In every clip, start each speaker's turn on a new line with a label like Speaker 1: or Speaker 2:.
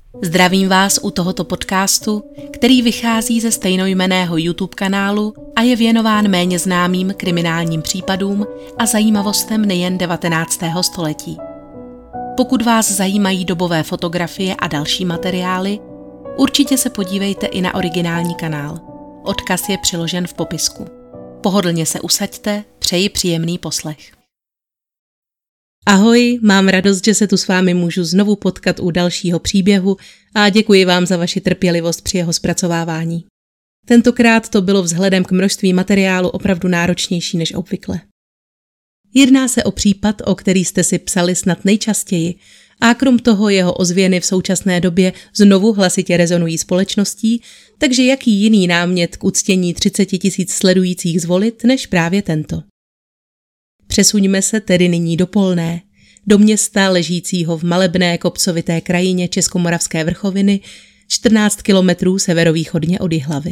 Speaker 1: Zdravím vás u tohoto podcastu, který vychází ze stejnojmenného YouTube kanálu a je věnován méně známým kriminálním případům a zajímavostem nejen 19. století. Pokud vás zajímají dobové fotografie a další materiály, určitě se podívejte i na originální kanál. Odkaz je přiložen v popisku. Pohodlně se usaďte, přeji příjemný poslech. Ahoj, mám radost, že se tu s vámi můžu znovu potkat u dalšího příběhu a děkuji vám za vaši trpělivost při jeho zpracovávání. Tentokrát to bylo vzhledem k množství materiálu opravdu náročnější než obvykle. Jedná se o případ, o který jste si psali snad nejčastěji a krom toho jeho ozvěny v současné době znovu hlasitě rezonují společností, takže jaký jiný námět k uctění 30 000 sledujících zvolit než právě tento. Přesuňme se tedy nyní do Polné, do města ležícího v malebné kopcovité krajině Českomoravské vrchoviny, 14 kilometrů severovýchodně od Jihlavy.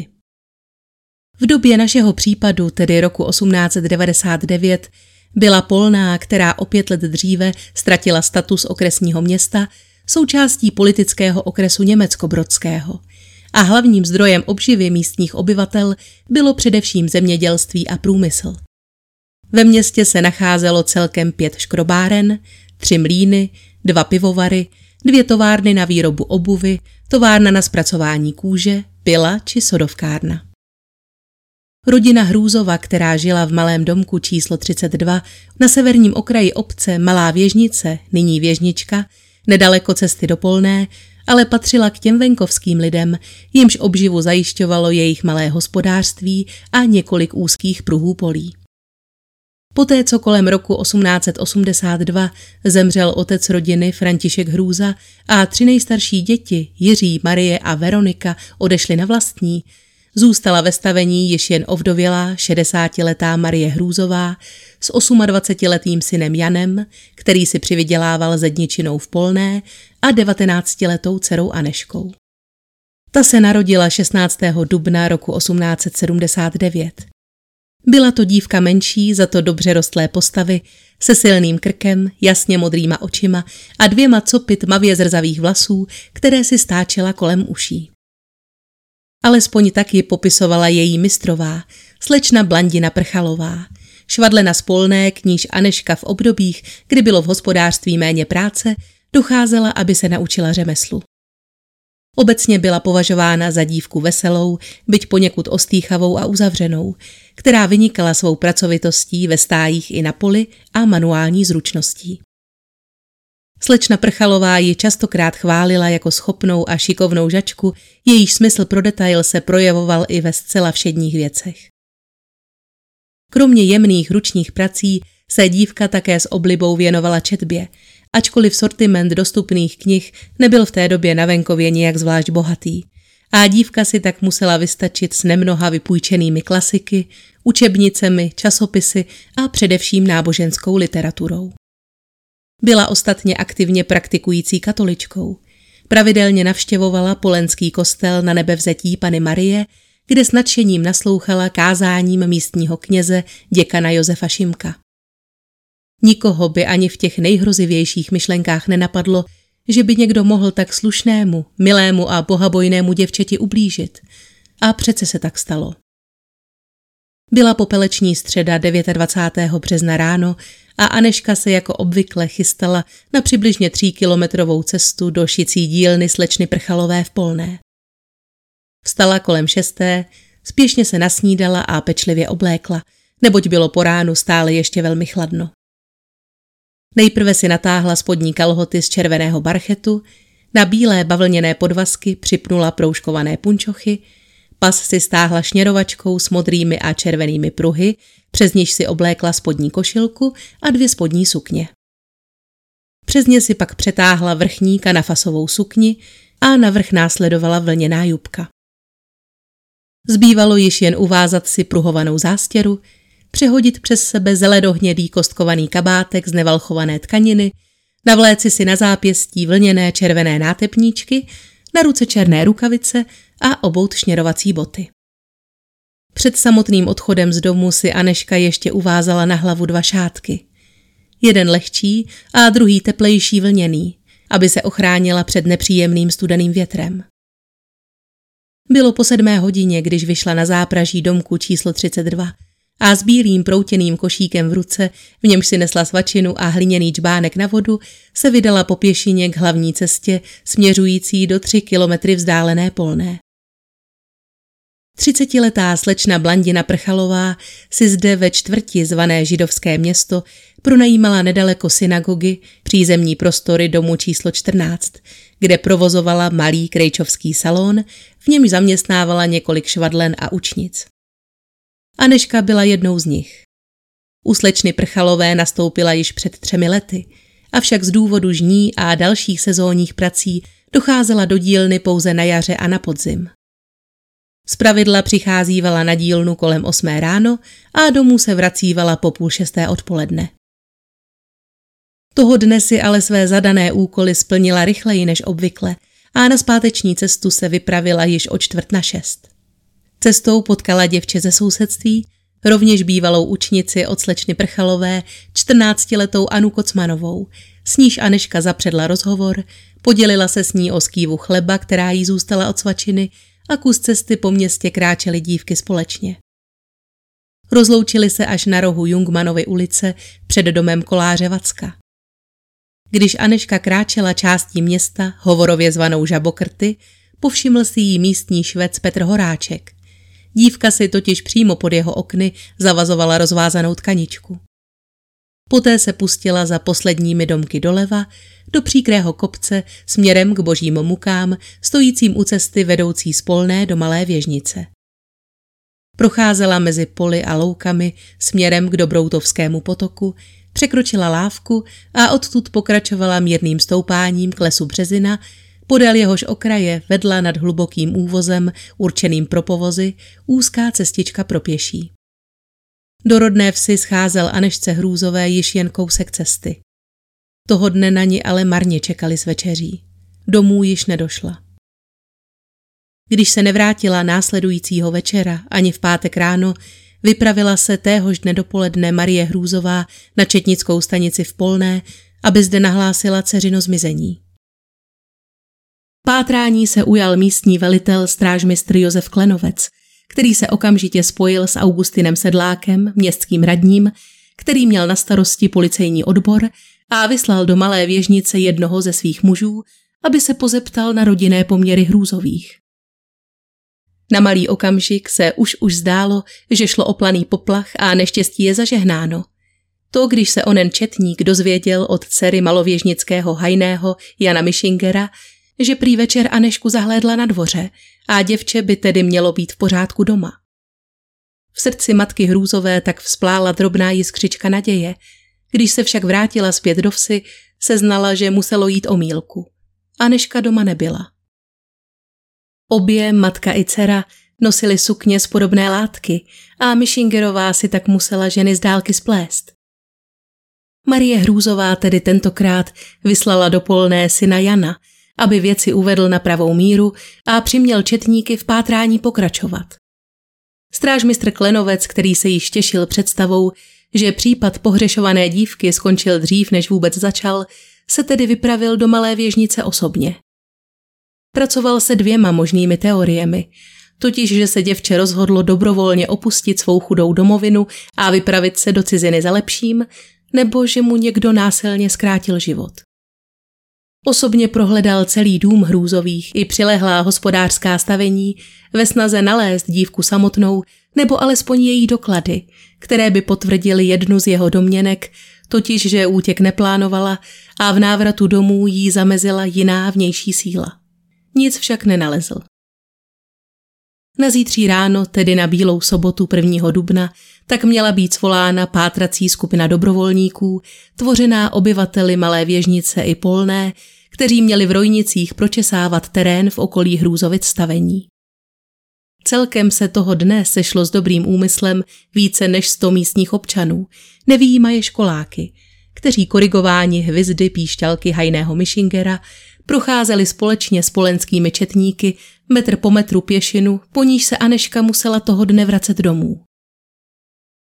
Speaker 1: V době našeho případu, tedy roku 1899, byla Polná, která o 5 let dříve ztratila status okresního města, součástí politického okresu Německobrodského a hlavním zdrojem obživy místních obyvatel bylo především zemědělství a průmysl. Ve městě se nacházelo celkem 5 škrobáren, 3 mlýny, 2 pivovary, 2 továrny na výrobu obuvy, továrna na zpracování kůže, pila či sodovkárna. Rodina Hrůzova, která žila v malém domku číslo 32 na severním okraji obce Malá Věžnice, nyní Věžnička, nedaleko cesty do Polné, ale patřila k těm venkovským lidem, jimž obživu zajišťovalo jejich malé hospodářství a několik úzkých pruhů polí. Poté, co kolem roku 1882 zemřel otec rodiny František Hrůza a 3 nejstarší děti Jiří, Marie a Veronika odešly na vlastní, zůstala ve stavení již jen ovdovělá 60letá Marie Hrůzová s 28letým synem Janem, který si přivydělával zedničinou v Polné, a 19letou dcerou Aneškou. Ta se narodila 16. dubna roku 1879. Byla to dívka menší, za to dobře rostlé postavy, se silným krkem, jasně modrýma očima a 2 copy tmavě zrzavých vlasů, které si stáčela kolem uší. Alespoň tak ji popisovala její mistrová, slečna Blandina Prchalová, švadlena z Polné, k níž Aneška v obdobích, kdy bylo v hospodářství méně práce, docházela, aby se naučila řemeslu. Obecně byla považována za dívku veselou, byť poněkud ostýchavou a uzavřenou, která vynikala svou pracovitostí ve stájích i na poli a manuální zručností. Slečna Prchalová ji častokrát chválila jako schopnou a šikovnou žačku, jejíž smysl pro detail se projevoval i ve zcela všedních věcech. Kromě jemných ručních prací se dívka také s oblibou věnovala četbě, ačkoliv sortiment dostupných knih nebyl v té době na venkově nijak zvlášť bohatý, a dívka si tak musela vystačit s nemnoha vypůjčenými klasiky, učebnicemi, časopisy a především náboženskou literaturou. Byla ostatně aktivně praktikující katoličkou. Pravidelně navštěvovala polenský kostel Na Nebevzetí Panny Marie, kde s nadšením naslouchala kázáním místního kněze děkana Josefa Šimka. Nikoho by ani v těch nejhrozivějších myšlenkách nenapadlo, že by někdo mohl tak slušnému, milému a bohabojnému děvčeti ublížit. A přece se tak stalo. Byla popeleční středa 29. března ráno a Aneška se jako obvykle chystala na přibližně 3kilometrovou cestu do šicí dílny slečny Prchalové v Polné. Vstala kolem 6, spěšně se nasnídala a pečlivě oblékla, neboť bylo po ránu stále ještě velmi chladno. Nejprve si natáhla spodní kalhoty z červeného barchetu, na bílé bavlněné podvazky připnula proužkované punčochy, pas si stáhla šněrovačkou s modrými a červenými pruhy, přes níž si oblékla spodní košilku a 2 spodní sukně. Přes ně si pak přetáhla vrchní kanafasovou sukni a navrch následovala vlněná jupka. Zbývalo již jen uvázat si pruhovanou zástěru, přehodit přes sebe zeledohnědý kostkovaný kabátek z nevalchované tkaniny, navléci si na zápěstí vlněné červené nátepníčky, na ruce černé rukavice a obout šněrovací boty. Před samotným odchodem z domu si Aneška ještě uvázala na hlavu 2 šátky. Jeden lehčí a druhý teplejší vlněný, aby se ochránila před nepříjemným studeným větrem. Bylo po 7 hodině, když vyšla na zápraží domku číslo 32 a s bílým proutěným košíkem v ruce, v němž si nesla svačinu a hliněný džbánek na vodu, se vydala po pěšině k hlavní cestě, směřující do 3 kilometry vzdálené Polné. 30letá slečna Blandina Prchalová si zde ve čtvrti zvané Židovské Město pronajímala nedaleko synagogy přízemní prostory domu číslo 14, kde provozovala malý krejčovský salon, v němž zaměstnávala několik švadlen a učnic. Anežka byla jednou z nich. U slečny Prchalové nastoupila již před 3 lety, avšak z důvodu žní a dalších sezónních prací docházela do dílny pouze na jaře a na podzim. Zpravidla přicházívala na dílnu kolem 8 ráno a domů se vracívala po 5:30 odpoledne. Toho dne si ale své zadané úkoly splnila rychleji než obvykle a na zpáteční cestu se vypravila již o 5:45. Cestou potkala děvče ze sousedství, rovněž bývalou učnici od slečny Prchalové, 14letou Anu Kocmanovou, s níž Anežka zapředla rozhovor, podělila se s ní o skývu chleba, která jí zůstala od svačiny, a kus cesty po městě kráčely dívky společně. Rozloučili se až na rohu Jungmanovy ulice před domem koláře Vacka. Když Anežka kráčela částí města, hovorově zvanou Žabokrty, povšiml si jí místní švec Petr Horáček. Dívka si totiž přímo pod jeho okny zavazovala rozvázanou tkaničku. Poté se pustila za posledními domky doleva, do příkrého kopce směrem k Božím Mukám, stojícím u cesty vedoucí z Polné do Malé Věžnice. Procházela mezi poli a loukami směrem k Dobroutovskému potoku, překročila lávku a odtud pokračovala mírným stoupáním k lesu Březina, podél jehož okraje vedla nad hlubokým úvozem určeným pro povozy úzká cestička pro pěší. Do rodné vsi scházel Anežce Hrůzové již jen kousek cesty. Toho dne na ni ale marně čekali s večeří. Domů již nedošla. Když se nevrátila následujícího večera ani v pátek ráno, vypravila se téhož dne dopoledne Marie Hrůzová na četnickou stanici v Polné, aby zde nahlásila dceřino zmizení. Pátrání se ujal místní velitel strážmistr Josef Klenovec, který se okamžitě spojil s Augustinem Sedlákem, městským radním, který měl na starosti policejní odbor, a vyslal do Malé Věžnice jednoho ze svých mužů, aby se pozeptal na rodinné poměry Hrůzových. Na malý okamžik se už zdálo, že šlo o planý poplach a neštěstí je zažehnáno. To, když se onen četník dozvěděl od dcery malověžnického hajného Jana Mišingera, že prý večer Anežku zahlédla na dvoře a děvče by tedy mělo být v pořádku doma. V srdci matky Hrůzové tak vzplála drobná jiskřička naděje. Když se však vrátila zpět do vsi, seznala, že muselo jít o mýlku. Anežka doma nebyla. Obě, matka i dcera, nosily sukně z podobné látky a Mišingerová si tak musela ženy z dálky splést. Marie Hrůzová tedy tentokrát vyslala do Polné syna Jana, aby věci uvedl na pravou míru a přiměl četníky v pátrání pokračovat. Strážmistr Klenovec, který se již těšil představou, že případ pohřešované dívky skončil dřív, než vůbec začal, se tedy vypravil do Malé Věžnice osobně. Pracoval se 2 možnými teoriemi, totiž, že se děvče rozhodlo dobrovolně opustit svou chudou domovinu a vypravit se do ciziny za lepším, nebo že mu někdo násilně zkrátil život. Osobně prohledal celý dům Hrůzových i přilehlá hospodářská stavení ve snaze nalézt dívku samotnou nebo alespoň její doklady, které by potvrdily jednu z jeho domněnek, totiž, že útěk neplánovala a v návratu domů jí zamezila jiná vnější síla. Nic však nenalezl. Na zítří ráno, tedy na Bílou sobotu 1. dubna, tak měla být svolána pátrací skupina dobrovolníků, tvořená obyvateli Malé Věžnice i Polné, kteří měli v Rojnicích pročesávat terén v okolí Hrůzovic stavení. Celkem se toho dne sešlo s dobrým úmyslem více než 100 místních občanů, nevyjímaje školáky, kteří korigováni hvizdy píšťalky hajného Mišingera procházeli společně s polenskými četníky metr po metru pěšinu, po níž se Anežka musela toho dne vracet domů.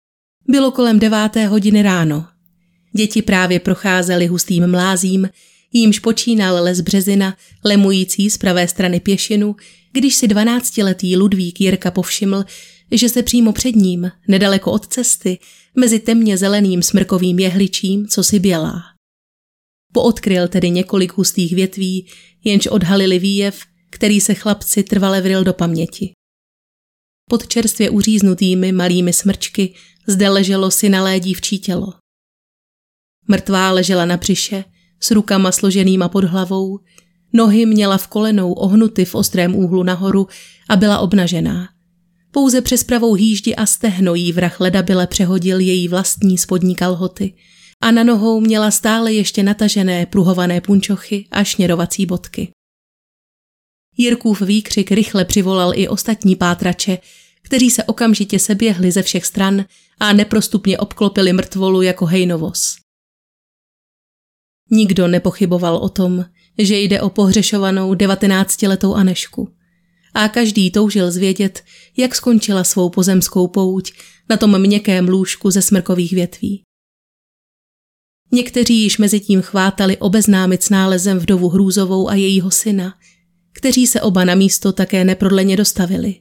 Speaker 1: Bylo kolem 9. hodiny ráno. Děti právě procházely hustým mlázím, jímž počínal les březina, lemující z pravé strany pěšinu, když si 12letý Ludvík Jirka povšiml, že se přímo před ním, nedaleko od cesty, mezi temně zeleným smrkovým jehličím, cosi bělá. Poodkryl tedy několik hustých větví, jenž odhalili výjev, který se chlapci trvale vryl do paměti. Pod čerstvě uříznutými malými smrčky zde leželo synalé dívčí tělo. Mrtvá ležela na břiše, s rukama složenýma pod hlavou, nohy měla v kolenou ohnuty v ostrém úhlu nahoru a byla obnažená. Pouze přes pravou hýždi a stehno jí vrah ledabyle přehodil její vlastní spodní kalhoty a na nohou měla stále ještě natažené pruhované punčochy a šněrovací bodky. Jirkův výkřik rychle přivolal i ostatní pátrače, kteří se okamžitě seběhli ze všech stran a neprostupně obklopili mrtvolu jako hejnovoz. Nikdo nepochyboval o tom, že jde o pohřešovanou 19letou Anežku. A každý toužil zvědět, jak skončila svou pozemskou pouť na tom měkkém lůžku ze smrkových větví. Někteří již mezi tím chvátali obeznámit s nálezem vdovu Hrůzovou a jejího syna, kteří se oba na místo také neprodleně dostavili.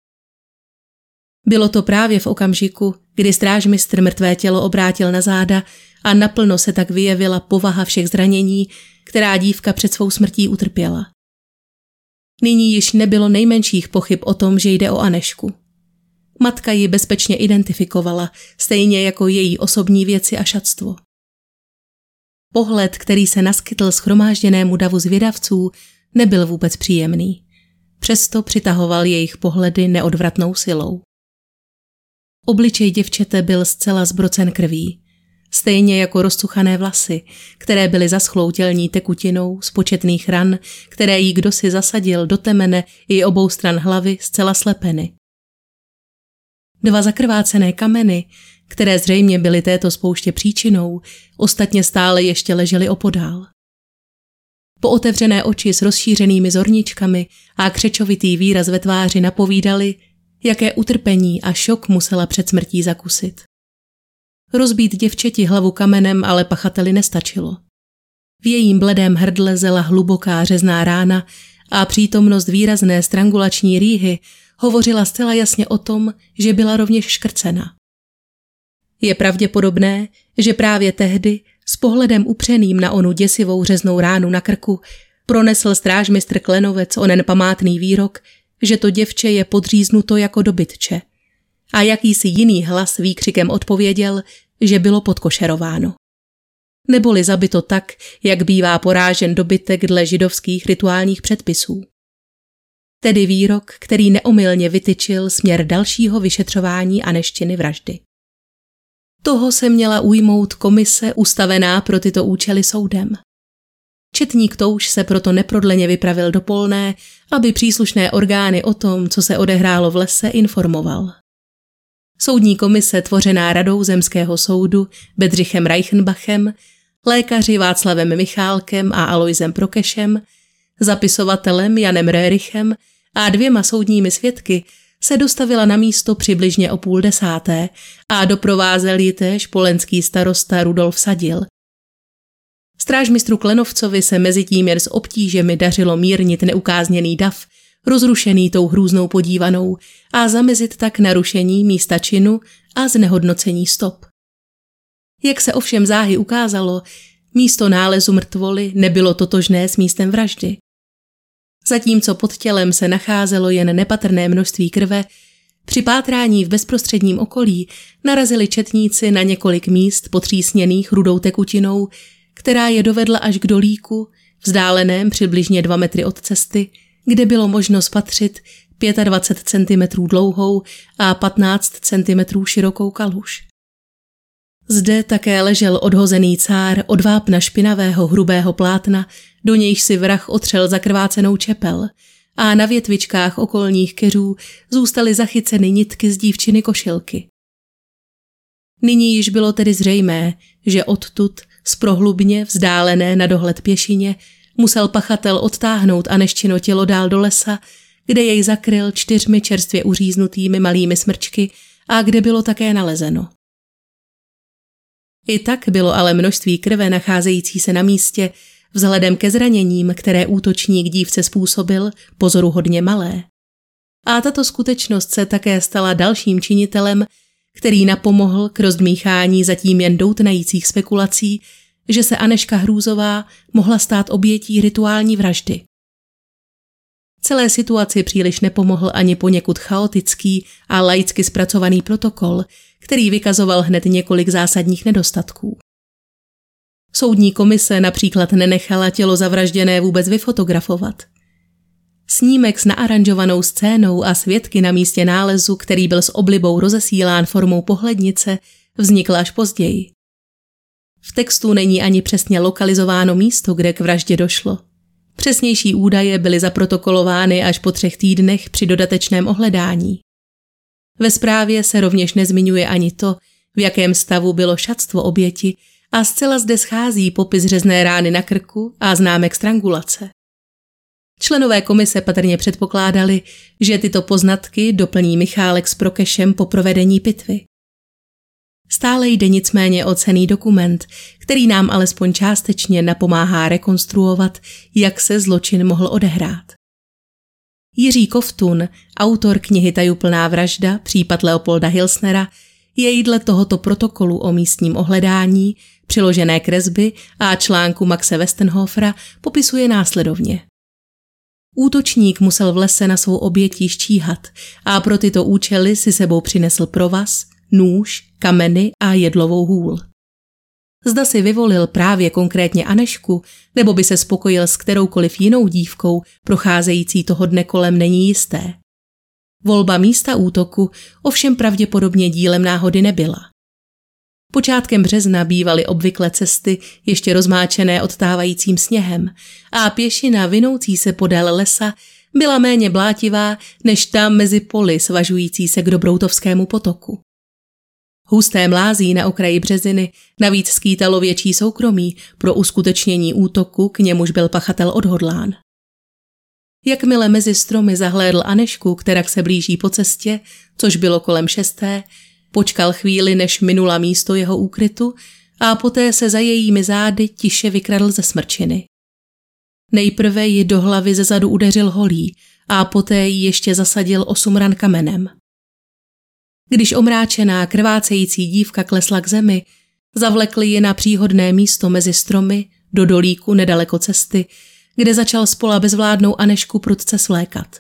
Speaker 1: Bylo to právě v okamžiku, kdy strážmistr mrtvé tělo obrátil na záda a naplno se tak vyjevila povaha všech zranění, která dívka před svou smrtí utrpěla. Nyní již nebylo nejmenších pochyb o tom, že jde o Anežku. Matka ji bezpečně identifikovala, stejně jako její osobní věci a šatstvo. Pohled, který se naskytl shromážděnému davu zvědavců, nebyl vůbec příjemný. Přesto přitahoval jejich pohledy neodvratnou silou. Obličej děvčete byl zcela zbrocen krví, stejně jako rozcuchané vlasy, které byly zaschlou tělní tekutinou z početných ran, které jí kdosi zasadil do temene i obou stran hlavy zcela slepeny. 2 zakrvácené kameny, které zřejmě byly této spouště příčinou, ostatně stále ještě ležely opodál. Pootevřené oči s rozšířenými zorničkami a křečovitý výraz ve tváři napovídali, jaké utrpení a šok musela před smrtí zakusit. Rozbít děvčeti hlavu kamenem ale pachateli nestačilo. V jejím bledém hrdle zela hluboká řezná rána a přítomnost výrazné strangulační rýhy hovořila zcela jasně o tom, že byla rovněž škrcena. Je pravděpodobné, že právě tehdy, s pohledem upřeným na onu děsivou řeznou ránu na krku, pronesl strážmistr Klenovec onen památný výrok, že to děvče je podříznuto jako dobytče. A jakýsi jiný hlas výkřikem odpověděl, že bylo podkošerováno. Neboli zabito tak, jak bývá porážen dobytek dle židovských rituálních předpisů. Tedy výrok, který neomylně vytyčil směr dalšího vyšetřování Anežčiny vraždy. Toho se měla ujmout komise ustavená pro tyto účely soudem. Četník Touš se proto neprodleně vypravil do Polné, aby příslušné orgány o tom, co se odehrálo v lese, informoval. Soudní komise tvořená radou Zemského soudu Bedřichem Reichenbachem, lékaři Václavem Michálkem a Alojzem Prokešem, zapisovatelem Janem Rérichem a 2 soudními svědky se dostavila na místo přibližně o 9:30 a doprovázel ji též polenský starosta Rudolf Sadil. Strážmistru Klenovcovi se mezitím jen s obtížemi dařilo mírnit neukázněný dav, rozrušený tou hrůznou podívanou, a zamezit tak narušení místa činu a znehodnocení stop. Jak se ovšem záhy ukázalo, místo nálezu mrtvoly nebylo totožné s místem vraždy. Zatímco pod tělem se nacházelo jen nepatrné množství krve, při pátrání v bezprostředním okolí narazili četníci na několik míst potřísněných rudou tekutinou, která je dovedla až k dolíku, vzdáleném přibližně 2 metry od cesty, kde bylo možno spatřit 25 cm dlouhou a 15 cm širokou kaluž. Zde také ležel odhozený cár od vápna špinavého hrubého plátna, do nějž si vrah otřel zakrvácenou čepel, a na větvičkách okolních keřů zůstaly zachyceny nitky z dívčiny košilky. Nyní již bylo tedy zřejmé, že odtud, z prohlubně vzdálené na dohled pěšině, musel pachatel odtáhnout Anežčino tělo dál do lesa, kde jej zakryl 4 čerstvě uříznutými malými smrčky a kde bylo také nalezeno. I tak bylo ale množství krve nacházející se na místě vzhledem ke zraněním, které útočník dívce způsobil, pozoruhodně malé. A tato skutečnost se také stala dalším činitelem, který napomohl k rozdmíchání zatím jen doutnajících spekulací, že se Anežka Hrůzová mohla stát obětí rituální vraždy. Celé situaci příliš nepomohl ani poněkud chaotický a laicky zpracovaný protokol, který vykazoval hned několik zásadních nedostatků. Soudní komise například nenechala tělo zavražděné vůbec vyfotografovat. Snímek s naaranžovanou scénou a svědky na místě nálezu, který byl s oblibou rozesílán formou pohlednice, vznikl až později. V textu není ani přesně lokalizováno místo, kde k vraždě došlo. Přesnější údaje byly zaprotokolovány až po 3 týdnech při dodatečném ohledání. Ve zprávě se rovněž nezmiňuje ani to, v jakém stavu bylo šatstvo oběti, a zcela zde schází popis řezné rány na krku a známek strangulace. Členové komise patrně předpokládali, že tyto poznatky doplní Michálek s Prokešem po provedení pitvy. Stále jde nicméně o cenný dokument, který nám alespoň částečně napomáhá rekonstruovat, jak se zločin mohl odehrát. Jiří Koftun, autor knihy Tajuplná vražda, případ Leopolda Hilsnera, jej dle tohoto protokolu o místním ohledání, přiložené kresby a článku Maxe Westenhofera popisuje následovně. Útočník musel v lese na svou oběť štíhat a pro tyto účely si sebou přinesl provaz, nůž, kameny a jedlovou hůl. Zda si vyvolil právě konkrétně Anežku, nebo by se spokojil s kteroukoliv jinou dívkou procházející toho dne kolem, není jisté. Volba místa útoku ovšem pravděpodobně dílem náhody nebyla. Počátkem března bývaly obvykle cesty ještě rozmáčené odtávajícím sněhem a pěšina vinoucí se podél lesa byla méně blátivá než tam mezi poli svažující se k Dobroutovskému potoku. Husté mlází na okraji březiny navíc skýtalo větší soukromí pro uskutečnění útoku, k němuž byl pachatel odhodlán. Jakmile mezi stromy zahlédl Anežku, která se blíží po cestě, což bylo kolem 6, počkal chvíli, než minula místo jeho úkrytu a poté se za jejími zády tiše vykradl ze smrčiny. Nejprve ji do hlavy zezadu udeřil holí a poté ji ještě zasadil 8 ran kamenem. Když omráčená, krvácející dívka klesla k zemi, zavlekli ji na příhodné místo mezi stromy do dolíku nedaleko cesty, kde začal zpola bezvládnou Anežku prudce svlékat.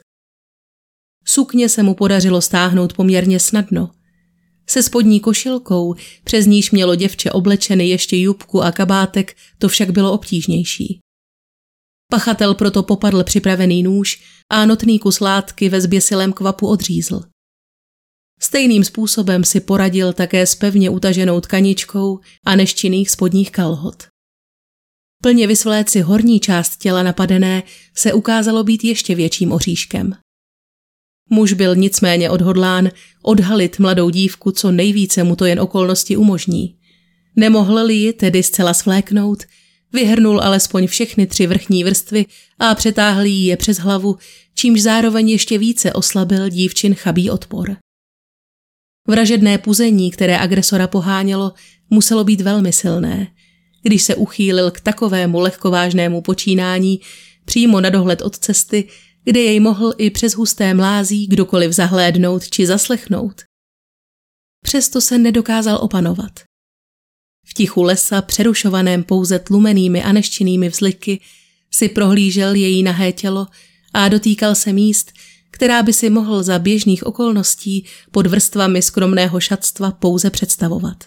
Speaker 1: Sukně se mu podařilo stáhnout poměrně snadno. Se spodní košilkou, přes níž mělo děvče oblečeny ještě jupku a kabátek, to však bylo obtížnější. Pachatel proto popadl připravený nůž a notný kus látky ve zběsilém kvapu odřízl. Stejným způsobem si poradil také s pevně utaženou tkaničkou Anežčiných spodních kalhot. Plně vysvléci horní část těla napadené se ukázalo být ještě větším oříškem. Muž byl nicméně odhodlán odhalit mladou dívku, co nejvíce mu to jen okolnosti umožní. Nemohl-li ji tedy zcela svléknout, vyhrnul alespoň všechny 3 vrchní vrstvy a přetáhl jí je přes hlavu, čímž zároveň ještě více oslabil dívčin chabý odpor. Vražedné puzení, které agresora pohánělo, muselo být velmi silné, když se uchýlil k takovému lehkovážnému počínání přímo na dohled od cesty, kde jej mohl i přes husté mlází kdokoliv zahlédnout či zaslechnout. Přesto se nedokázal opanovat. V tichu lesa, přerušovaném pouze tlumenými Anežčinými vzliky, si prohlížel její nahé tělo a dotýkal se míst, která by si mohl za běžných okolností pod vrstvami skromného šatstva pouze představovat.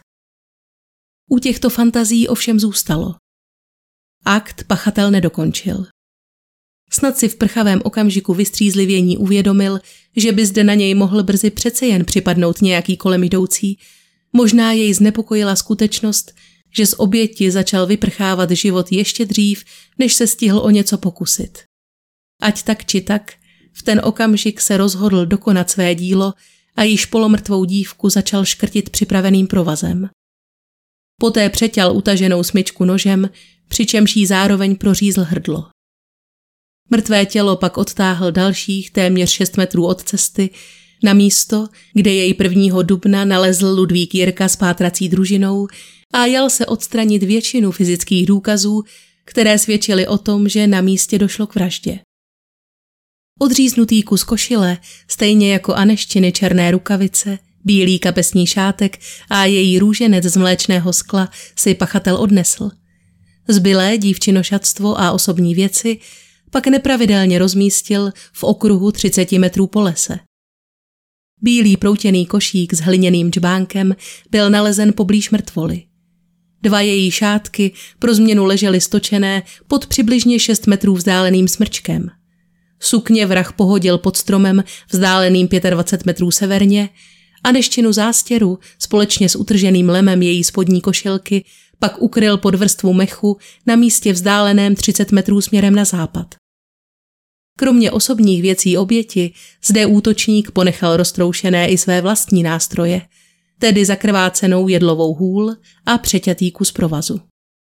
Speaker 1: U těchto fantazí ovšem zůstalo. Akt pachatel nedokončil. Snad si v prchavém okamžiku vystřízlivění uvědomil, že by zde na něj mohl brzy přece jen připadnout nějaký kolem jdoucí. Možná jej znepokojila skutečnost, že z oběti začal vyprchávat život ještě dřív, než se stihl o něco pokusit. Ať tak či tak, v ten okamžik se rozhodl dokonat své dílo a již polomrtvou dívku začal škrtit připraveným provazem. Poté přeťal utaženou smyčku nožem, přičemž jí zároveň prořízl hrdlo. Mrtvé tělo pak odtáhl dalších téměř 6 metrů od cesty na místo, kde jej 1. dubna nalezl Ludvík Jirka s pátrací družinou a jel se odstranit většinu fyzických důkazů, které svědčily o tom, že na místě došlo k vraždě. Odříznutý kus košile, stejně jako Aneštiny černé rukavice, bílý kapesní šátek a její růženec z mléčného skla si pachatel odnesl. Zbylé dívčinošatstvo a osobní věci pak nepravidelně rozmístil v okruhu 30 metrů po lese. Bílý proutěný košík s hliněným džbánkem byl nalezen poblíž mrtvoly. 2 její šátky pro změnu ležely stočené pod přibližně 6 metrů vzdáleným smrčkem. Sukně vrah pohodil pod stromem vzdáleným 25 metrů severně, Aneštinu zástěru společně s utrženým lemem její spodní košilky pak ukryl pod vrstvu mechu na místě vzdáleném 30 metrů směrem na západ. Kromě osobních věcí oběti zde útočník ponechal roztroušené i své vlastní nástroje, tedy zakrvácenou jedlovou hůl a přeťatý kus provazu.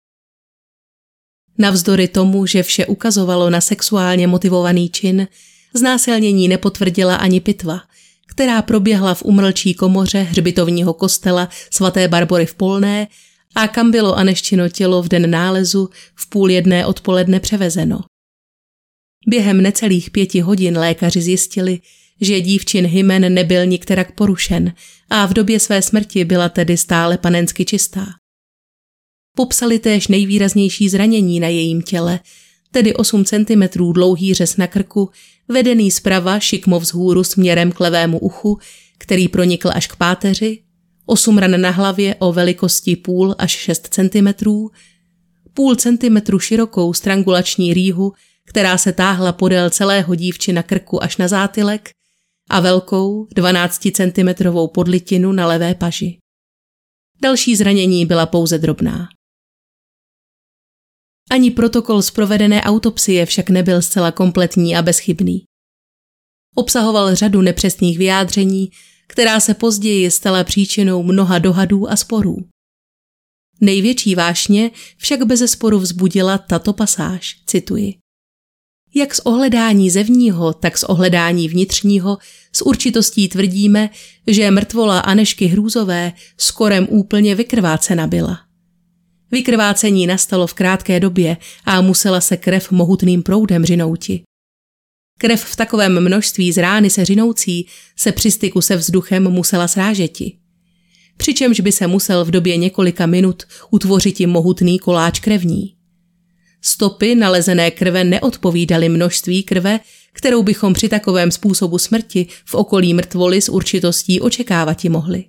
Speaker 1: Navzdory tomu, že vše ukazovalo na sexuálně motivovaný čin, znásilnění nepotvrdila ani pitva, která proběhla v umrlčí komoře hřbitovního kostela svaté Barbory v Polné a kam bylo Aneštino tělo v den nálezu v 12:30 odpoledne převezeno. Během necelých 5 hodin lékaři zjistili, že dívčin hymen nebyl nikterak porušen a v době své smrti byla tedy stále panensky čistá. Popsali též nejvýraznější zranění na jejím těle, tedy 8 cm dlouhý řez na krku, vedený zprava šikmo vzhůru směrem k levému uchu, který pronikl až k páteři, 8 ran na hlavě o velikosti 0,5 až 6 cm, 0,5 cm širokou strangulační rýhu, která se táhla podél celého dívčina krku až na zátylek, a velkou 12 cm podlitinu na levé paži. Další zranění byla pouze drobná. Ani protokol z provedené autopsie však nebyl zcela kompletní a bezchybný. Obsahoval řadu nepřesných vyjádření, která se později stala příčinou mnoha dohadů a sporů. Největší vášně však bezesporu vzbudila tato pasáž, cituji. Jak z ohledání zevního, tak z ohledání vnitřního s určitostí tvrdíme, že mrtvola Anežky Hrůzové skorem úplně vykrvácena byla. Vykrvácení nastalo v krátké době a musela se krev mohutným proudem řinouti. Krev v takovém množství z rány se řinoucí se při styku se vzduchem musela srážeti. Přičemž by se musel v době několika minut utvořiti mohutný koláč krevní. Stopy nalezené krve neodpovídaly množství krve, kterou bychom při takovém způsobu smrti v okolí mrtvoly s určitostí očekávati mohli.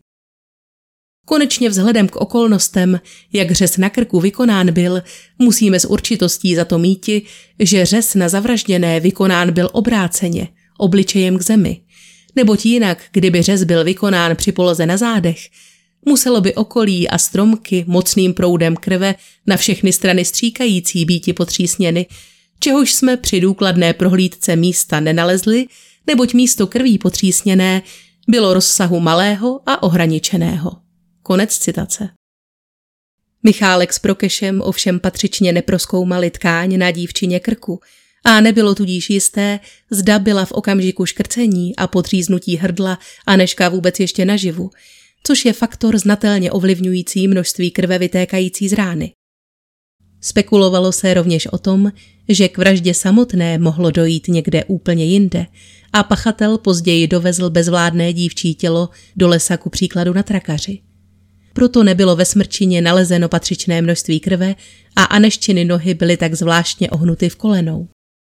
Speaker 1: Konečně vzhledem k okolnostem, jak řez na krku vykonán byl, musíme s určitostí za to míti, že řez na zavražděné vykonán byl obráceně, obličejem k zemi, neboť jinak, kdyby řez byl vykonán při poloze na zádech, muselo by okolí a stromky mocným proudem krve na všechny strany stříkající býti potřísněny, čehož jsme při důkladné prohlídce místa nenalezli, neboť místo krví potřísněné bylo rozsahu malého a ohraničeného. Konec citace. Michálek s Prokešem ovšem patřičně neprozkoumali tkáň na dívčině krku a nebylo tudíž jisté, zda byla v okamžiku škrcení a podříznutí hrdla Anežka vůbec ještě naživu, což je faktor znatelně ovlivňující množství krve vytékající z rány. Spekulovalo se rovněž o tom, že k vraždě samotné mohlo dojít někde úplně jinde a pachatel později dovezl bezvládné dívčí tělo do lesa ku příkladu na Trakaři. Proto nebylo ve smrčině nalezeno patřičné množství krve a Anežčiny nohy byly tak zvláštně ohnuty v kolenou.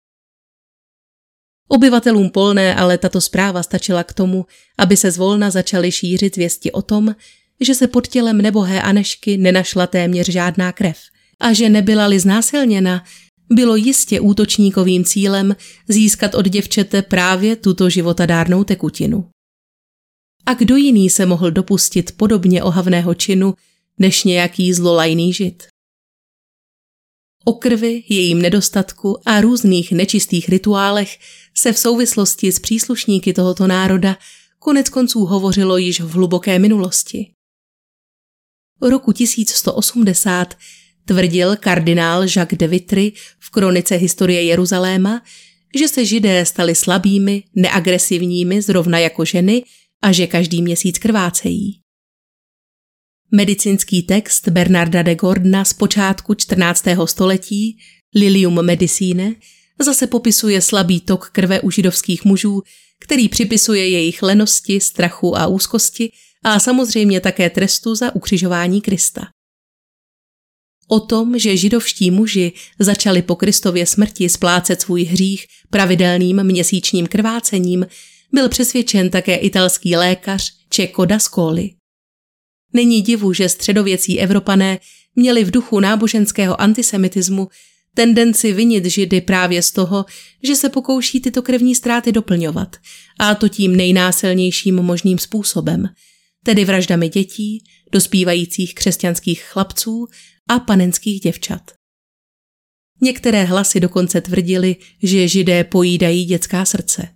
Speaker 1: Obyvatelům Polné ale tato zpráva stačila k tomu, aby se zvolna začaly šířit věsti o tom, že se pod tělem nebohé Anežky nenašla téměř žádná krev a že nebyla-li znásilněna, bylo jistě útočníkovým cílem získat od děvčete právě tuto životadárnou tekutinu. A kdo jiný se mohl dopustit podobně ohavného činu, než nějaký zlolajný žid? O krvi, jejím nedostatku a různých nečistých rituálech se v souvislosti s příslušníky tohoto národa koneckonců hovořilo již v hluboké minulosti. Roku 1180 tvrdil kardinál Jacques de Vitry v kronice historie Jeruzaléma, že se Židé stali slabými, neagresivními zrovna jako ženy a že každý měsíc krvácejí. Medicínský text Bernarda de Gordona z počátku 14. století Lilium Medicinae zase popisuje slabý tok krve u židovských mužů, který připisuje jejich lenosti, strachu a úzkosti a samozřejmě také trestu za ukřižování Krista. O tom, že židovští muži začali po Kristově smrti splácet svůj hřích pravidelným měsíčním krvácením, byl přesvědčen také italský lékař Cecco d'Ascoli. Není divu, že středověcí Evropané měli v duchu náboženského antisemitismu tendenci vinit Židy právě z toho, že se pokouší tyto krevní ztráty doplňovat, a to tím nejnásilnějším možným způsobem, tedy vraždami dětí, dospívajících křesťanských chlapců a panenských děvčat. Některé hlasy dokonce tvrdily, že Židé pojídají dětská srdce.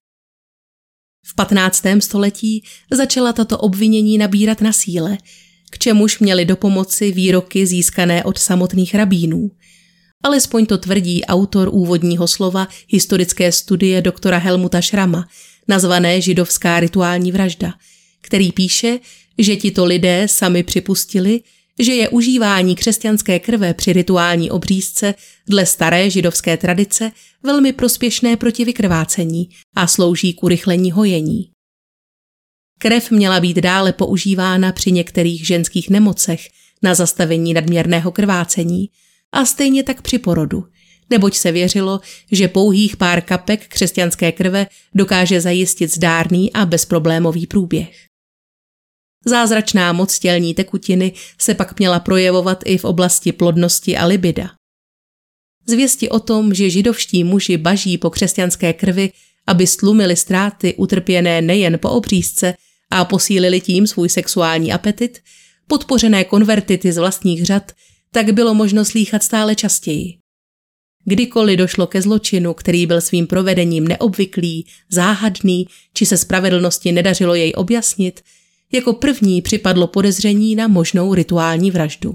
Speaker 1: V 15. století začala tato obvinění nabírat na síle, k čemuž měly dopomoci výroky získané od samotných rabínů. Alespoň to tvrdí autor úvodního slova historické studie doktora Helmuta Schramma, nazvané Židovská rituální vražda, který píše, že tito lidé sami připustili, že je užívání křesťanské krve při rituální obřízce dle staré židovské tradice velmi prospěšné proti vykrvácení a slouží k urychlení hojení. Krev měla být dále používána při některých ženských nemocech na zastavení nadměrného krvácení a stejně tak při porodu, neboť se věřilo, že pouhých pár kapek křesťanské krve dokáže zajistit zdárný a bezproblémový průběh. Zázračná moc tělní tekutiny se pak měla projevovat i v oblasti plodnosti a libida. Zvěsti o tom, že židovští muži baží po křesťanské krvi, aby stlumili ztráty utrpěné nejen po obřízce a posílili tím svůj sexuální apetit, podpořené konvertity z vlastních řad, tak bylo možno slýchat stále častěji. Kdykoliv došlo ke zločinu, který byl svým provedením neobvyklý, záhadný, či se spravedlnosti nedařilo jej objasnit, jako první připadlo podezření na možnou rituální vraždu.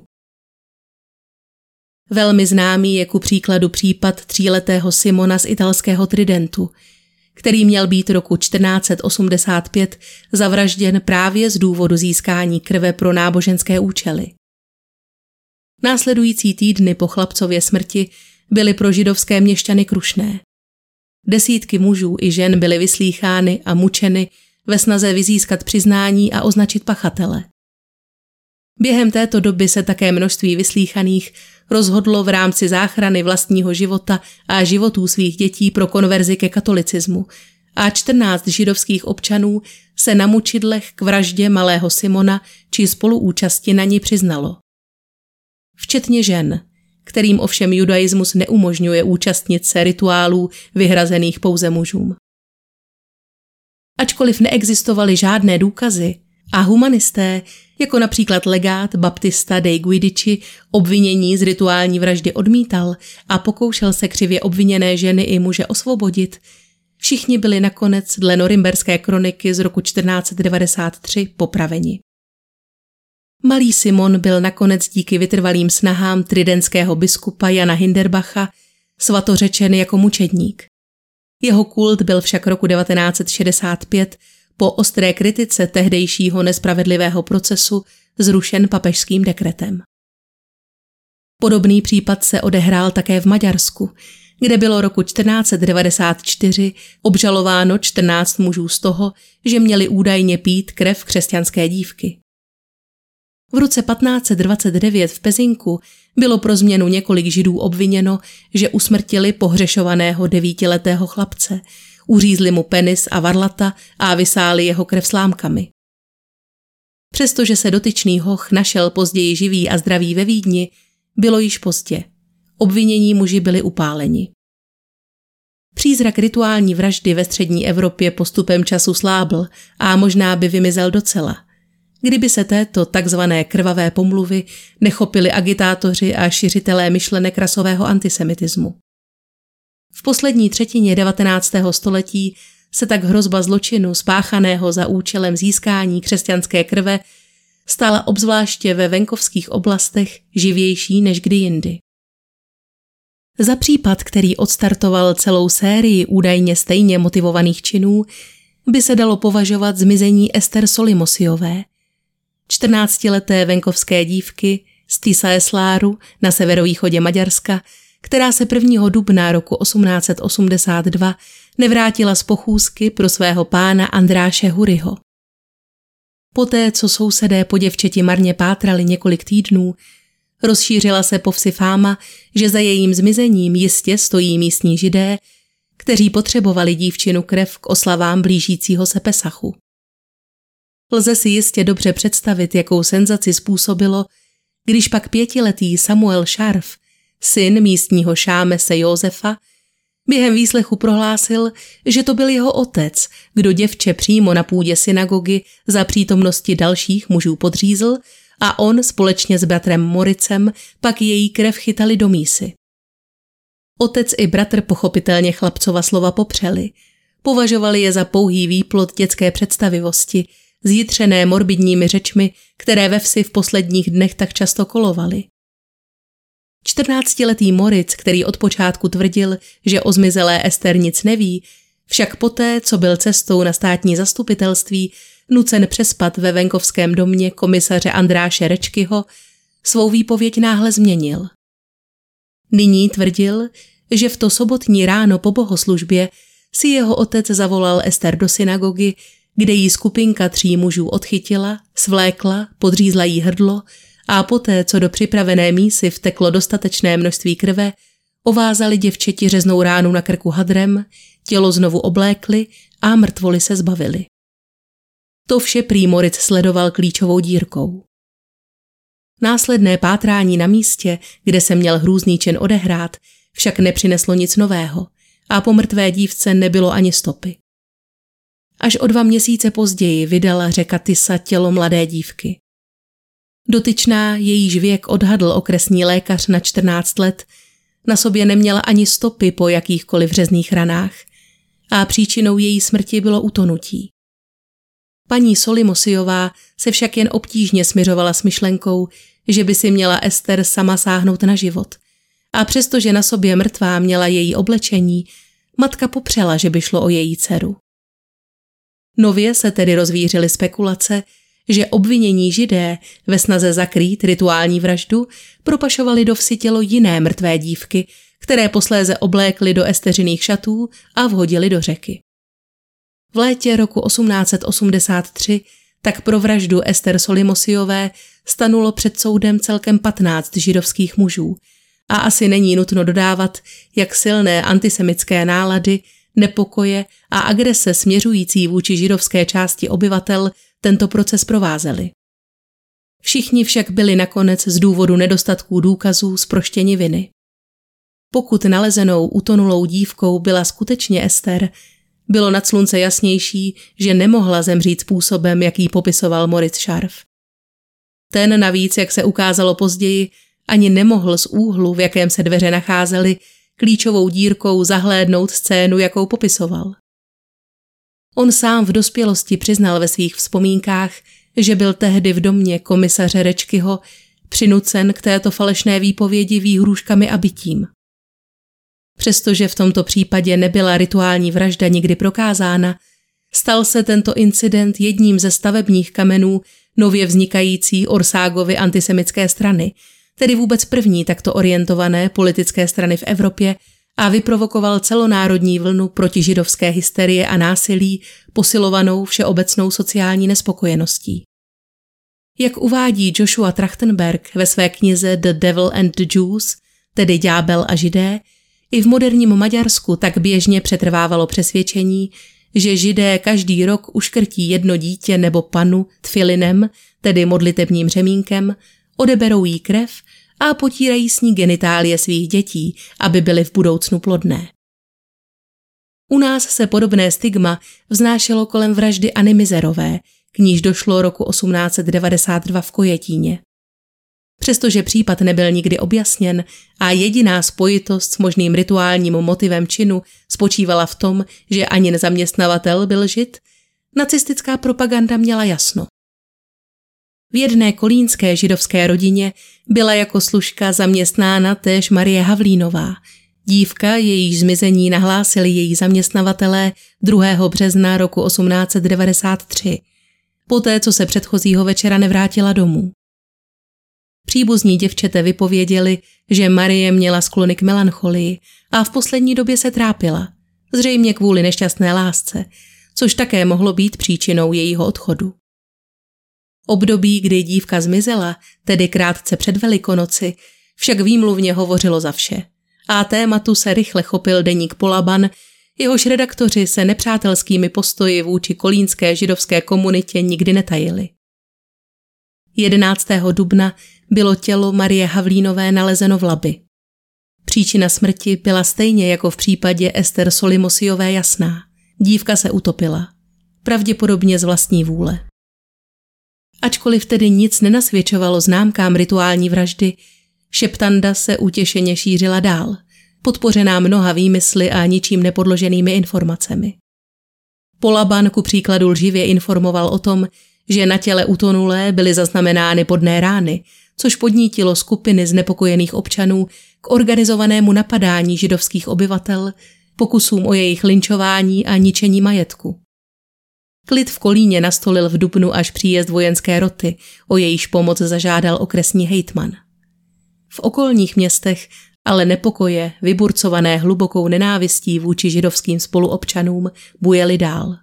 Speaker 1: Velmi známý je ku příkladu případ 3letého Simona z italského Tridentu, který měl být roku 1485 zavražděn právě z důvodu získání krve pro náboženské účely. Následující týdny po chlapcově smrti byly pro židovské měšťany krušné. Desítky mužů i žen byly vyslýchány a mučeny ve snaze vyzískat přiznání a označit pachatele. Během této doby se také množství vyslýchaných rozhodlo v rámci záchrany vlastního života a životů svých dětí pro konverzi ke katolicismu a 14 židovských občanů se na mučidlech k vraždě malého Simona či spoluúčasti na ní přiznalo. Včetně žen, kterým ovšem judaismus neumožňuje účastnit se rituálů vyhrazených pouze mužům. Ačkoliv neexistovaly žádné důkazy a humanisté, jako například legát Baptista dei Guidici, obvinění z rituální vraždy odmítal a pokoušel se křivě obviněné ženy i muže osvobodit, všichni byli nakonec dle norimberské kroniky z roku 1493 popraveni. Malý Simon byl nakonec díky vytrvalým snahám tridentského biskupa Jana Hinderbacha svatořečen jako mučedník. Jeho kult byl však roku 1965 po ostré kritice tehdejšího nespravedlivého procesu zrušen papežským dekretem. Podobný případ se odehrál také v Maďarsku, kde bylo roku 1494 obžalováno 14 mužů z toho, že měli údajně pít krev křesťanské dívky. V roce 1529 v Pezinku bylo pro změnu několik Židů obviněno, že usmrtili pohřešovaného 9letého chlapce, uřízli mu penis a varlata a vysáli jeho krev slámkami. Přestože se dotyčný hoch našel později živý a zdravý ve Vídni, bylo již pozdě. Obvinění muži byli upáleni. Přízrak rituální vraždy ve střední Evropě postupem času slábl a možná by vymizel docela, kdyby se této takzvané krvavé pomluvy nechopili agitátoři a šiřitelé myšlenek rasového antisemitismu. V poslední třetině 19. století se tak hrozba zločinu spáchaného za účelem získání křesťanské krve stala obzvláště ve venkovských oblastech živější než kdy jindy. Za případ, který odstartoval celou sérii údajně stejně motivovaných činů, by se dalo považovat zmizení Ester Solimosiové, 14leté venkovské dívky z Tiszaeszláru na severovýchodě Maďarska, která se 1. dubna roku 1882 nevrátila z pochůzky pro svého pána Andráše Huryho. Poté, co sousedé po děvčeti marně pátrali několik týdnů, rozšířila se po vsi fáma, že za jejím zmizením jistě stojí místní Židé, kteří potřebovali dívčinu krev k oslavám blížícího se Pesachu. Lze si jistě dobře představit, jakou senzaci způsobilo, když pak 5letý Samuel Scharf, syn místního šámese Josefa, během výslechu prohlásil, že to byl jeho otec, kdo děvče přímo na půdě synagogy za přítomnosti dalších mužů podřízl a on společně s bratrem Moricem pak její krev chytali do mísy. Otec i bratr pochopitelně chlapcova slova popřeli. Považovali je za pouhý výplod dětské představivosti, zjitřené morbidními řečmi, které ve vsi v posledních dnech tak často kolovaly. 14letý Moritz, který od počátku tvrdil, že o zmizelé Ester nic neví, však poté, co byl cestou na státní zastupitelství nucen přespat ve venkovském domě komisaře Andráše Rečkyho, svou výpověď náhle změnil. Nyní tvrdil, že v to sobotní ráno po bohoslužbě si jeho otec zavolal Ester do synagogy, kde jí skupinka 3 mužů odchytila, svlékla, podřízla jí hrdlo a poté, co do připravené mísy vteklo dostatečné množství krve, ovázali děvčeti řeznou ránu na krku hadrem, tělo znovu oblékli a mrtvoly se zbavili. To vše prý Moritz sledoval klíčovou dírkou. Následné pátrání na místě, kde se měl hrůzný čin odehrát, však nepřineslo nic nového a po mrtvé dívce nebylo ani stopy. Až o 2 měsíce později vydala řeka Tisa tělo mladé dívky. Dotyčná, jejíž věk odhadl okresní lékař na 14 let, na sobě neměla ani stopy po jakýchkoliv řezných ranách a příčinou její smrti bylo utonutí. Paní Solimosiová se však jen obtížně smiřovala s myšlenkou, že by si měla Ester sama sáhnout na život. A přestože na sobě mrtvá měla její oblečení, matka popřela, že by šlo o její dceru. Nově se tedy rozvířily spekulace, že obvinění Židé ve snaze zakrýt rituální vraždu propašovali do vsi tělo jiné mrtvé dívky, které posléze oblékli do Esteřiných šatů a vhodili do řeky. V létě roku 1883 tak pro vraždu Ester Solimosiové stanulo před soudem celkem 15 židovských mužů a asi není nutno dodávat, jak silné antisemitské nálady, nepokoje a agrese směřující vůči židovské části obyvatel tento proces provázely. Všichni však byli nakonec z důvodu nedostatků důkazů zproštěni viny. Pokud nalezenou utonulou dívkou byla skutečně Ester, bylo nad slunce jasnější, že nemohla zemřít způsobem, jaký popisoval Moritz Scharf. Ten navíc, jak se ukázalo později, ani nemohl z úhlu, v jakém se dveře nacházely, klíčovou dírkou zahlédnout scénu, jakou popisoval. On sám v dospělosti přiznal ve svých vzpomínkách, že byl tehdy v domě komisaře Rečkyho přinucen k této falešné výpovědi výhrůžkami a bitím. Přestože v tomto případě nebyla rituální vražda nikdy prokázána, stal se tento incident jedním ze stavebních kamenů nově vznikající Orságovy antisemitské strany, tedy vůbec první takto orientované politické strany v Evropě, a vyprovokoval celonárodní vlnu protižidovské hysterie a násilí posilovanou všeobecnou sociální nespokojeností. Jak uvádí Joshua Trachtenberg ve své knize The Devil and the Jews, tedy Ďábel a Židé, i v moderním Maďarsku tak běžně přetrvávalo přesvědčení, že Židé každý rok uškrtí jedno dítě nebo panu tfilinem, tedy modlitebním řemínkem, odeberou jí krev a potírají s ní genitálie svých dětí, aby byly v budoucnu plodné. U nás se podobné stigma vznášelo kolem vraždy Anny Mizerové, k níž došlo roku 1892 v Kojetíně. Přestože případ nebyl nikdy objasněn a jediná spojitost s možným rituálním motivem činu spočívala v tom, že Anin zaměstnavatel byl Žid, nacistická propaganda měla jasno. V jedné kolínské židovské rodině byla jako služka zaměstnána též Marie Havlínová, dívka, jejíž zmizení nahlásili její zaměstnavatelé 2. března roku 1893, poté co se předchozího večera nevrátila domů. Příbuzní děvčete vypověděli, že Marie měla sklony k melancholii a v poslední době se trápila, zřejmě kvůli nešťastné lásce, což také mohlo být příčinou jejího odchodu. Období, kdy dívka zmizela, tedy krátce před Velikonoci, však výmluvně hovořilo za vše a tématu se rychle chopil deník Polaban, jehož redaktoři se nepřátelskými postoji vůči kolínské židovské komunitě nikdy netajili. 11. dubna bylo tělo Marie Havlínové nalezeno v Labi. Příčina smrti byla stejně jako v případě Ester Solimosiové jasná. Dívka se utopila. Pravděpodobně z vlastní vůle. Ačkoliv tedy nic nenasvědčovalo známkám rituální vraždy, šeptanda se utěšeně šířila dál, podpořená mnoha výmysly a ničím nepodloženými informacemi. Polaban ku příkladu lživě informoval o tom, že na těle utonulé byly zaznamenány bodné rány, což podnítilo skupiny znepokojených občanů k organizovanému napadání židovských obyvatel, pokusům o jejich lynčování a ničení majetku. Klid v Kolíně nastolil v dubnu až příjezd vojenské roty, o jejíž pomoc zažádal okresní hejtman. V okolních městech ale nepokoje, vyburcované hlubokou nenávistí vůči židovským spoluobčanům, bujely dál.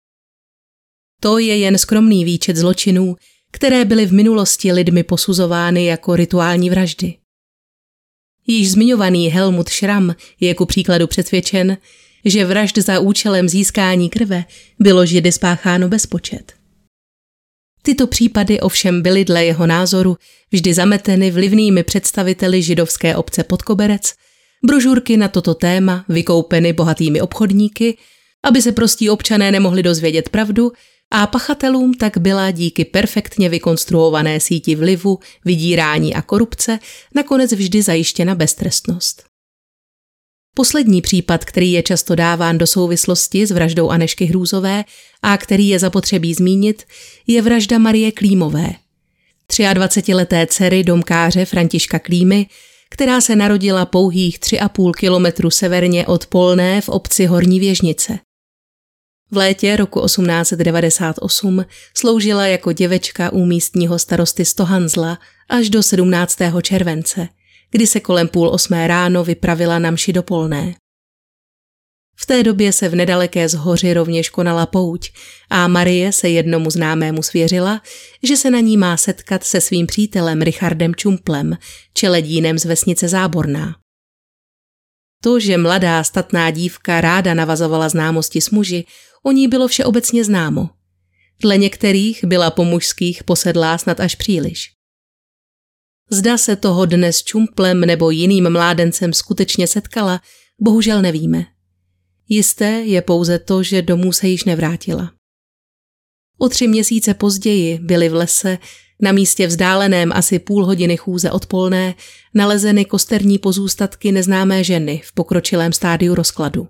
Speaker 1: To je jen skromný výčet zločinů, které byly v minulosti lidmi posuzovány jako rituální vraždy. Již zmiňovaný Helmut Schramm je ku příkladu přesvědčen, že vražd za účelem získání krve bylo Židy spácháno bezpočet. Tyto případy ovšem byly dle jeho názoru vždy zameteny vlivnými představiteli židovské obce pod koberec, brožurky na toto téma vykoupeny bohatými obchodníky, aby se prostí občané nemohli dozvědět pravdu, a pachatelům tak byla díky perfektně vykonstruované síti vlivu, vydírání a korupce nakonec vždy zajištěna beztrestnost. Poslední případ, který je často dáván do souvislosti s vraždou Anežky Hrůzové a který je zapotřebí zmínit, je vražda Marie Klímové, 23leté dcery domkáře Františka Klímy, která se narodila pouhých 3,5 kilometru severně od Polné v obci Horní Věžnice. V létě roku 1898 sloužila jako děvečka u místního starosty Stohanzla až do 17. července, kdy se kolem 7:30 ráno vypravila na mši do Polné. V té době se v nedaleké Zhoři rovněž konala pouť a Marie se jednomu známému svěřila, že se na ní má setkat se svým přítelem Richardem Čumplem, čeledínem z vesnice Záborná. To, že mladá statná dívka ráda navazovala známosti s muži, o ní bylo všeobecně známo. Dle některých byla po mužských posedlá snad až příliš. Zda se toho dne s Čumplem nebo jiným mládencem skutečně setkala, bohužel nevíme. Jisté je pouze to, že domů se již nevrátila. O 3 měsíce později byly v lese, na místě vzdáleném asi půl hodiny chůze od Polné, nalezeny kosterní pozůstatky neznámé ženy v pokročilém stádiu rozkladu.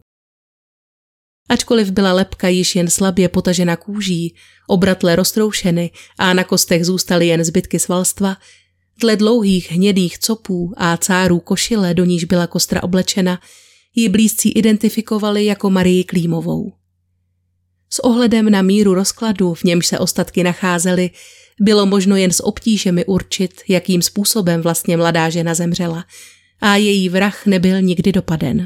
Speaker 1: Ačkoliv byla lebka již jen slabě potažena kůží, obratle roztroušeny a na kostech zůstaly jen zbytky svalstva, dle dlouhých hnědých copů a cárů košile, do níž byla kostra oblečena, ji blízcí identifikovali jako Marii Klímovou. S ohledem na míru rozkladu, v němž se ostatky nacházely, bylo možno jen s obtížemi určit, jakým způsobem vlastně mladá žena zemřela, a její vrah nebyl nikdy dopaden.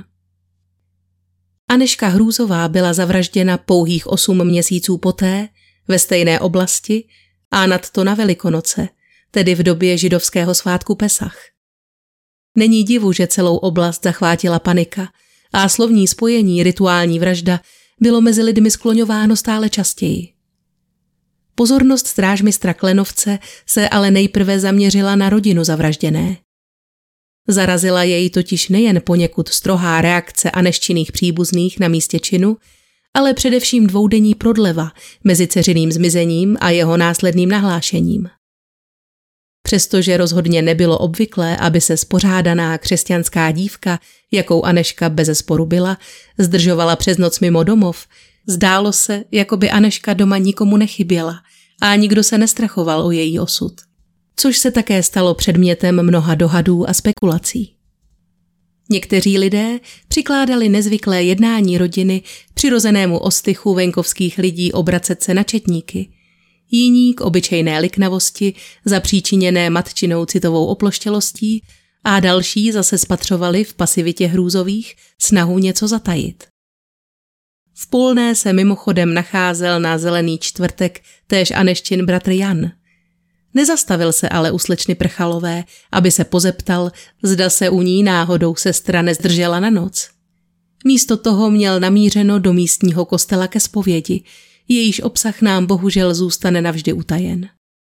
Speaker 1: Anežka Hrůzová byla zavražděna pouhých 8 měsíců poté, ve stejné oblasti a nadto na Velikonoce, tedy v době židovského svátku Pesach. Není divu, že celou oblast zachvátila panika a slovní spojení rituální vražda bylo mezi lidmi skloňováno stále častěji. Pozornost strážmistra Klenovce se ale nejprve zaměřila na rodinu zavražděné. Zarazila jej totiž nejen poněkud strohá reakce Anežčiných příbuzných na místě činu, ale především dvoudenní prodleva mezi dceřiným zmizením a jeho následným nahlášením. Přestože rozhodně nebylo obvyklé, aby se spořádaná křesťanská dívka, jakou Anežka bezesporu byla, zdržovala přes noc mimo domov, zdálo se, jako by Anežka doma nikomu nechyběla a nikdo se nestrachoval o její osud. Což se také stalo předmětem mnoha dohadů a spekulací. Někteří lidé přikládali nezvyklé jednání rodiny přirozenému ostychu venkovských lidí obracet se na četníky. jiní k obyčejné liknavosti zapříčiněné matčinou citovou oploštělostí a další zase spatřovali v pasivitě Hrůzových snahu něco zatajit. V Polné se mimochodem nacházel na Zelený čtvrtek též Aneščin bratr Jan. Nezastavil se ale u slečny Prchalové, aby se pozeptal, zda se u ní náhodou sestra nezdržela na noc. Místo toho měl namířeno do místního kostela ke zpovědi, jejíž obsah nám bohužel zůstane navždy utajen.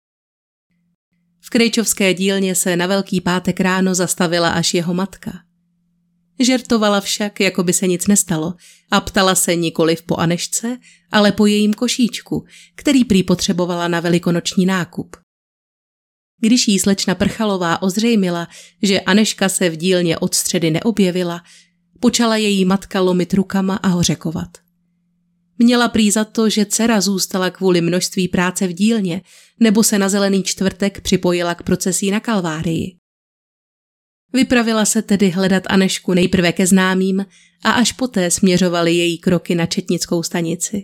Speaker 1: V Krejčovské dílně se na Velký pátek ráno zastavila až jeho matka. Žertovala však, jako by se nic nestalo, a ptala se nikoliv po Anešce, ale po jejím košíčku, který prý potřebovala na velikonoční nákup. Když jí slečna Prchalová ozřejmila, že Aneška se v dílně od středy neobjevila, počala její matka lomit rukama a hořekovat. Měla prý za to, že dcera zůstala kvůli množství práce v dílně, nebo se na Zelený čtvrtek připojila k procesí na Kalvárii. Vypravila se tedy hledat Anešku nejprve ke známým a až poté směřovaly její kroky na četnickou stanici.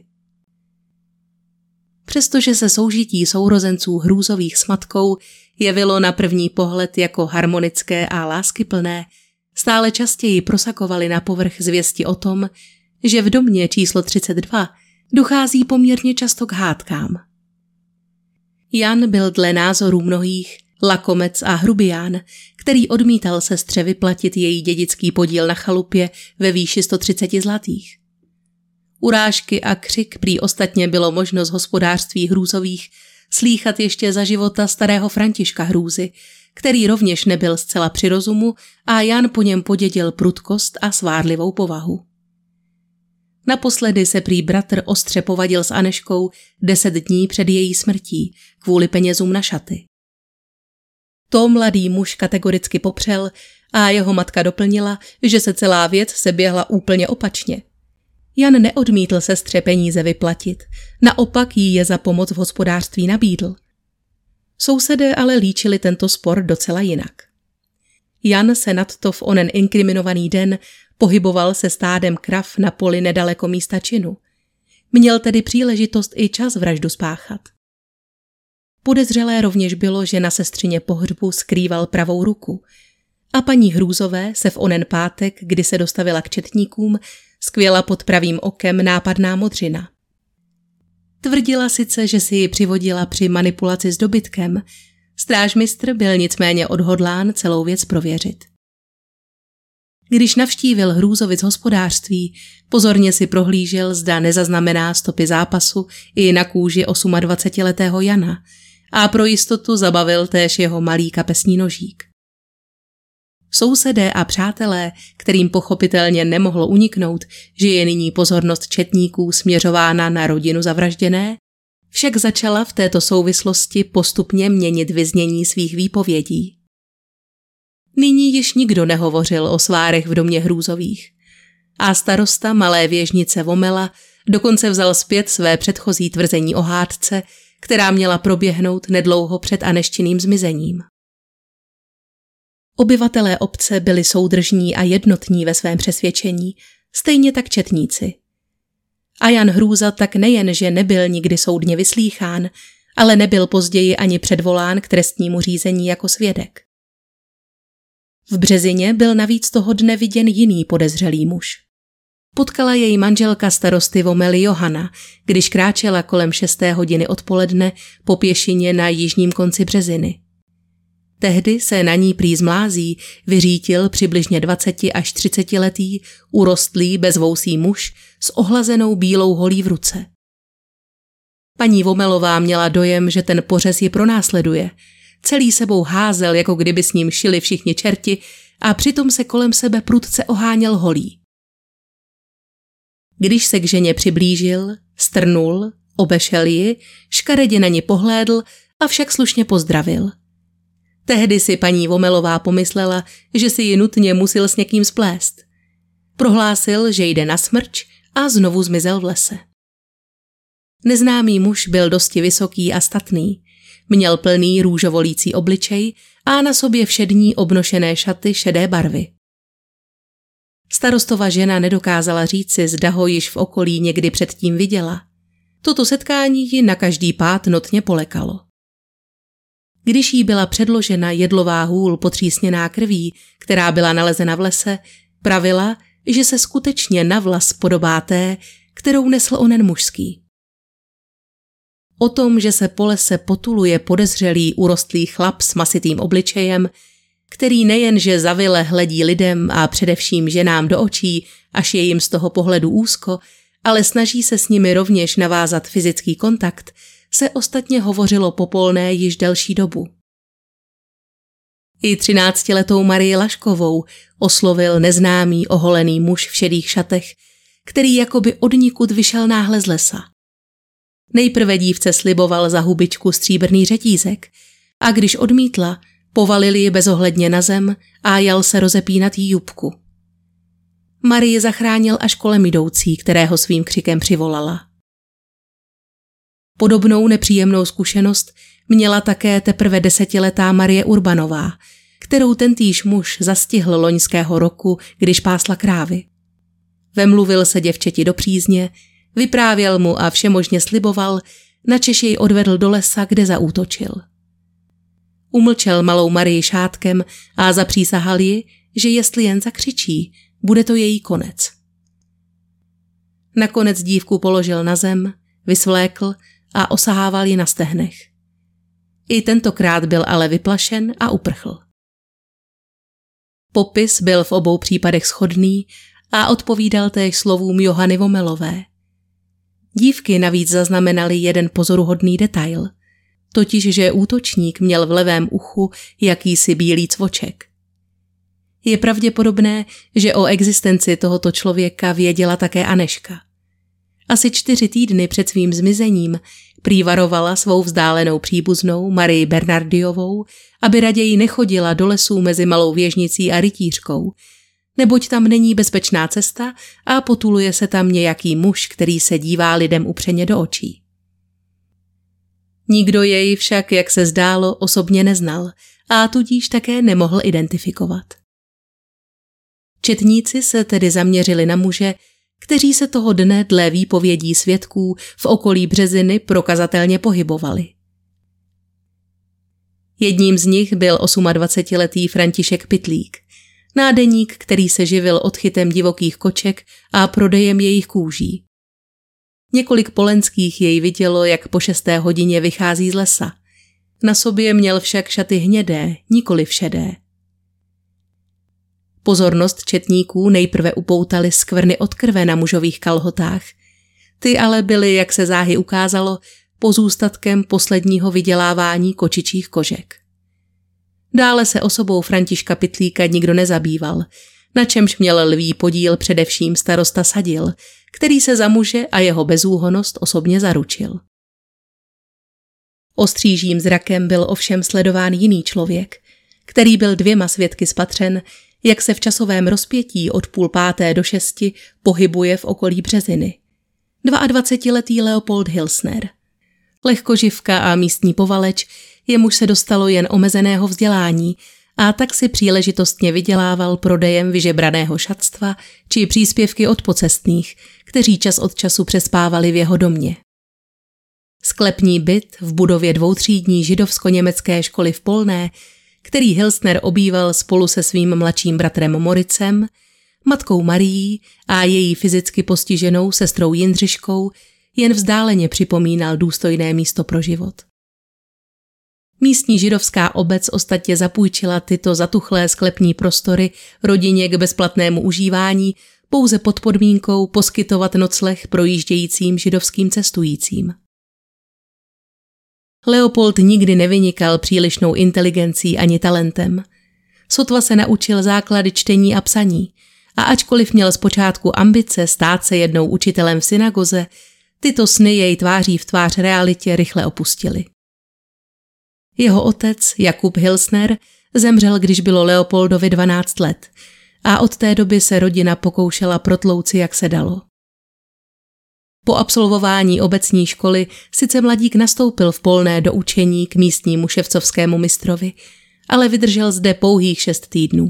Speaker 1: Přestože se soužití sourozenců Hrůzových s matkou jevilo na první pohled jako harmonické a láskyplné, stále častěji prosakovaly na povrch zvěsti o tom, že v domě číslo 32 dochází poměrně často k hádkám. Jan byl dle názorů mnohých lakomec a hrubián, který odmítal sestře vyplatit její dědický podíl na chalupě ve výši 130 zlatých. Urážky a křik prý ostatně bylo možno z hospodářství Hrůzových slýchat ještě za života starého Františka Hrůzy, který rovněž nebyl zcela při rozumu a Jan po něm podědil prudkost a svárlivou povahu. Naposledy se prý bratr ostře povadil s Aneškou 10 dní před její smrtí kvůli penězům na šaty. To mladý muž kategoricky popřel a jeho matka doplnila, že se celá věc seběhla úplně opačně. Jan neodmítl sestře peníze vyplatit, naopak jí je za pomoc v hospodářství nabídl. Sousedé ale líčili tento spor docela jinak. Jan se nadto v onen inkriminovaný den pohyboval se stádem krav na poli nedaleko místa činu. Měl tedy příležitost i čas vraždu spáchat. Podezřelé rovněž bylo, že na sestřině pohřbu skrýval pravou ruku a paní Hrůzové se v onen pátek, kdy se dostavila k četníkům, skvěla pod pravým okem nápadná modřina. Tvrdila sice, že si ji přivodila při manipulaci s dobytkem, strážmistr byl nicméně odhodlán celou věc prověřit. Když navštívil Hrůzovic hospodářství, pozorně si prohlížel, zda nezaznamená stopy zápasu i na kůži 28letého Jana a pro jistotu zabavil též jeho malý kapesní nožík. Sousedé a přátelé, kterým pochopitelně nemohlo uniknout, že je nyní pozornost četníků směřována na rodinu zavražděné, však začala v této souvislosti postupně měnit vyznění svých výpovědí. Nyní již nikdo nehovořil o svárech v domě Hrůzových a starosta malé věžnice Vomela dokonce vzal zpět své předchozí tvrzení o hádce, která měla proběhnout nedlouho před Aneščiným zmizením. Obyvatelé obce byli soudržní a jednotní ve svém přesvědčení, stejně tak četníci. A Jan Hrůza tak nejenže nebyl nikdy soudně vyslýchán, ale nebyl později ani předvolán k trestnímu řízení jako svědek. V Březině byl navíc toho dne viděn jiný podezřelý muž. Potkala jej manželka starosty Vomely Johana, když kráčela kolem 6. hodiny odpoledne po pěšině na jižním konci Březiny. Tehdy se na ní prý z mlází vyřítil přibližně 20 až 30 letý, urostlý bezvousý muž s ohlazenou bílou holí v ruce. Paní Vomelová měla dojem, že ten pořez ji pronásleduje. Celý sebou házel, jako kdyby s ním šili všichni čerti a přitom se kolem sebe prudce oháněl holí. Když se k ženě přiblížil, strnul, obešel ji, škaredě na ni pohlédl, avšak slušně pozdravil. Tehdy si paní Vomelová pomyslela, že si ji nutně musel s někým splést. Prohlásil, že jde na smrč a znovu zmizel v lese. Neznámý muž byl dosti vysoký a statný. Měl plný růžovolící obličej a na sobě všední obnošené šaty šedé barvy. Starostova žena nedokázala říci, zda ho již v okolí někdy předtím viděla. Toto setkání ji na každý pád notně polekalo. Když jí byla předložena jedlová hůl potřísněná krví, která byla nalezena v lese, pravila, že se skutečně na vlas podobá té, kterou nesl onen mužský. O tom, že se po lese potuluje podezřelý urostlý chlap s masitým obličejem, který nejenže zavile hledí lidem a především ženám do očí, až je jim z toho pohledu úzko, ale snaží se s nimi rovněž navázat fyzický kontakt, se ostatně hovořilo po polné již delší dobu. I 13letou Marii Laškovou oslovil neznámý oholený muž v šedých šatech, který jakoby odnikud vyšel náhle z lesa. Nejprve dívce sliboval za hubičku stříbrný řetízek a když odmítla, povalil ji bezohledně na zem a jal se rozepínat jí jubku. Marii zachránil až kolem jdoucí, kterého svým křikem přivolala. Podobnou nepříjemnou zkušenost měla také teprve 10letá Marie Urbanová, kterou tentýž muž zastihl loňského roku, když pásla krávy. Vemluvil se děvčeti do přízně, vyprávěl mu a všemožně sliboval, načež jej odvedl do lesa, kde zaútočil. Umlčel malou Marii šátkem a zapřísahal ji, že jestli jen zakřičí, bude to její konec. Nakonec dívku položil na zem, vysvlékl a osahával ji na stehnech. I tentokrát byl ale vyplašen a uprchl. Popis byl v obou případech shodný a odpovídal též slovům Johany Vomelové. Dívky navíc zaznamenaly jeden pozoruhodný detail, totiž že útočník měl v levém uchu jakýsi bílý cvoček. Je pravděpodobné, že o existenci tohoto člověka věděla také Anežka. Asi 4 týdny před svým zmizením prý varovala svou vzdálenou příbuznou Marii Bernardiovou, aby raději nechodila do lesů mezi Malou Věžnicí a Rytířkou, neboť tam není bezpečná cesta a potuluje se tam nějaký muž, který se dívá lidem upřeně do očí. Nikdo jej však, jak se zdálo, osobně neznal a tudíž také nemohl identifikovat. Četníci se tedy zaměřili na muže, kteří se toho dne dle výpovědí svědků v okolí Březiny prokazatelně pohybovali. Jedním z nich byl 28letý František Pytlík, nádeník, který se živil odchytem divokých koček a prodejem jejich kůží. Několik Polenských jej vidělo, jak po 6. hodině vychází z lesa. Na sobě měl však šaty hnědé, nikoliv šedé. Pozornost četníků nejprve upoutaly skvrny od krve na mužových kalhotách. Ty ale byly, jak se záhy ukázalo, pozůstatkem posledního vydělávání kočičích kožek. Dále se osobou Františka Pytlíka nikdo nezabýval, na čemž měl lví podíl především starosta Sadil, který se za muže a jeho bezúhonnost osobně zaručil. Ostřížím zrakem byl ovšem sledován jiný člověk, který byl 2 svědky spatřen, jak se v časovém rozpětí od 5:30 do 6 pohybuje v okolí Březiny. 22letý Leopold Hilsner. Lehkoživka a místní povaleč, jemuž se dostalo jen omezeného vzdělání a tak si příležitostně vydělával prodejem vyžebraného šatstva či příspěvky od pocestných, kteří čas od času přespávali v jeho domě. Sklepní byt v budově 2třídní židovsko-německé školy v Polné, který Hilsner obýval spolu se svým mladším bratrem Moricem, matkou Marií a její fyzicky postiženou sestrou Jindřiškou, jen vzdáleně připomínal důstojné místo pro život. Místní židovská obec ostatně zapůjčila tyto zatuchlé sklepní prostory rodině k bezplatnému užívání pouze pod podmínkou poskytovat nocleh projíždějícím židovským cestujícím. Leopold nikdy nevynikal přílišnou inteligencí ani talentem. Sotva se naučil základy čtení a psaní a ačkoliv měl zpočátku ambice stát se jednou učitelem v synagoze, tyto sny jej tváří v tvář realitě rychle opustily. Jeho otec, Jakub Hilsner, zemřel, když bylo Leopoldovi 12 let a od té doby se rodina pokoušela protlouci, jak se dalo. Po absolvování obecní školy sice mladík nastoupil v Polné do učení k místnímu ševcovskému mistrovi, ale vydržel zde pouhých 6 týdnů.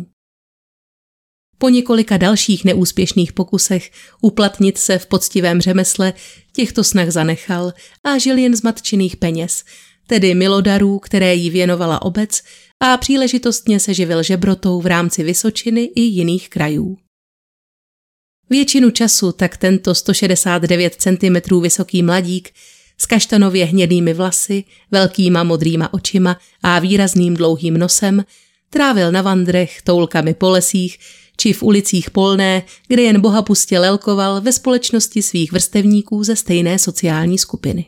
Speaker 1: Po několika dalších neúspěšných pokusech uplatnit se v poctivém řemesle těchto snah zanechal a žil jen z matčiných peněz, tedy milodarů, které jí věnovala obec, a příležitostně se živil žebrotou v rámci Vysočiny i jiných krajů. Většinu času tak tento 169 cm vysoký mladík s kaštanově hnědými vlasy, velkýma modrýma očima a výrazným dlouhým nosem trávil na vandrech, toulkami po lesích či v ulicích Polné, kde jen bohapustě lelkoval ve společnosti svých vrstevníků ze stejné sociální skupiny.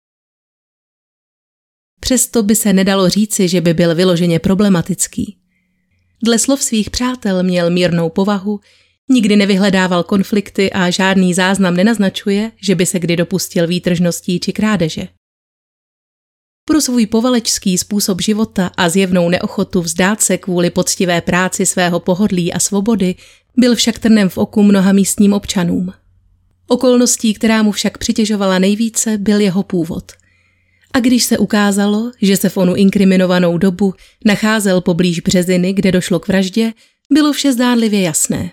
Speaker 1: Přesto by se nedalo říci, že by byl vyloženě problematický. Dle slov svých přátel měl mírnou povahu, nikdy nevyhledával konflikty a žádný záznam nenaznačuje, že by se kdy dopustil výtržností či krádeže. Pro svůj povalečský způsob života a zjevnou neochotu vzdát se kvůli poctivé práci svého pohodlí a svobody byl však trnem v oku mnoha místním občanům. Okolností, která mu však přitěžovala nejvíce, byl jeho původ. A když se ukázalo, že se v onu inkriminovanou dobu nacházel poblíž Březiny, kde došlo k vraždě, bylo vše zdánlivě jasné.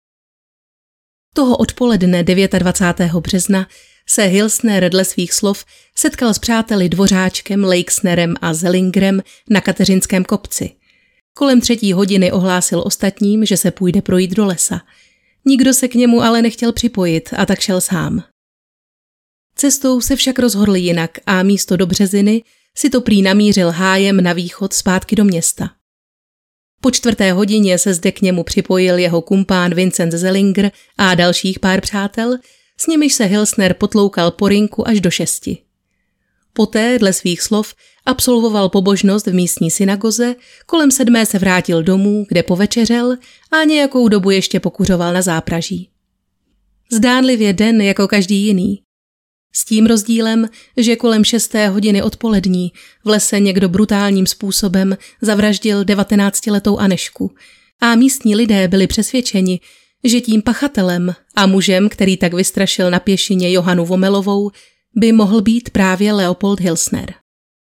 Speaker 1: Toho odpoledne 29. března se Hilsner dle svých slov setkal s přáteli Dvořáčkem, Leixnerem a Zellingerem na Kateřinském kopci. Kolem 3. hodiny ohlásil ostatním, že se půjde projít do lesa. Nikdo se k němu ale nechtěl připojit a tak šel sám. Cestou se však rozhodl jinak a místo do Březiny si to prý namířil hájem na východ zpátky do města. Po 4. hodině se zde k němu připojil jeho kumpán Vincent Zellinger a dalších pár přátel, s nimiž se Hilsner potloukal po rynku až do 6. Poté, dle svých slov, absolvoval pobožnost v místní synagoze, kolem 7. se vrátil domů, kde povečeřel a nějakou dobu ještě pokuřoval na zápraží. Zdánlivě den jako každý jiný. S tím rozdílem, že kolem 6. hodiny odpolední v lese někdo brutálním způsobem zavraždil 19letou Anežku a místní lidé byli přesvědčeni, že tím pachatelem a mužem, který tak vystrašil na pěšině Johanu Vomelovou, by mohl být právě Leopold Hilsner.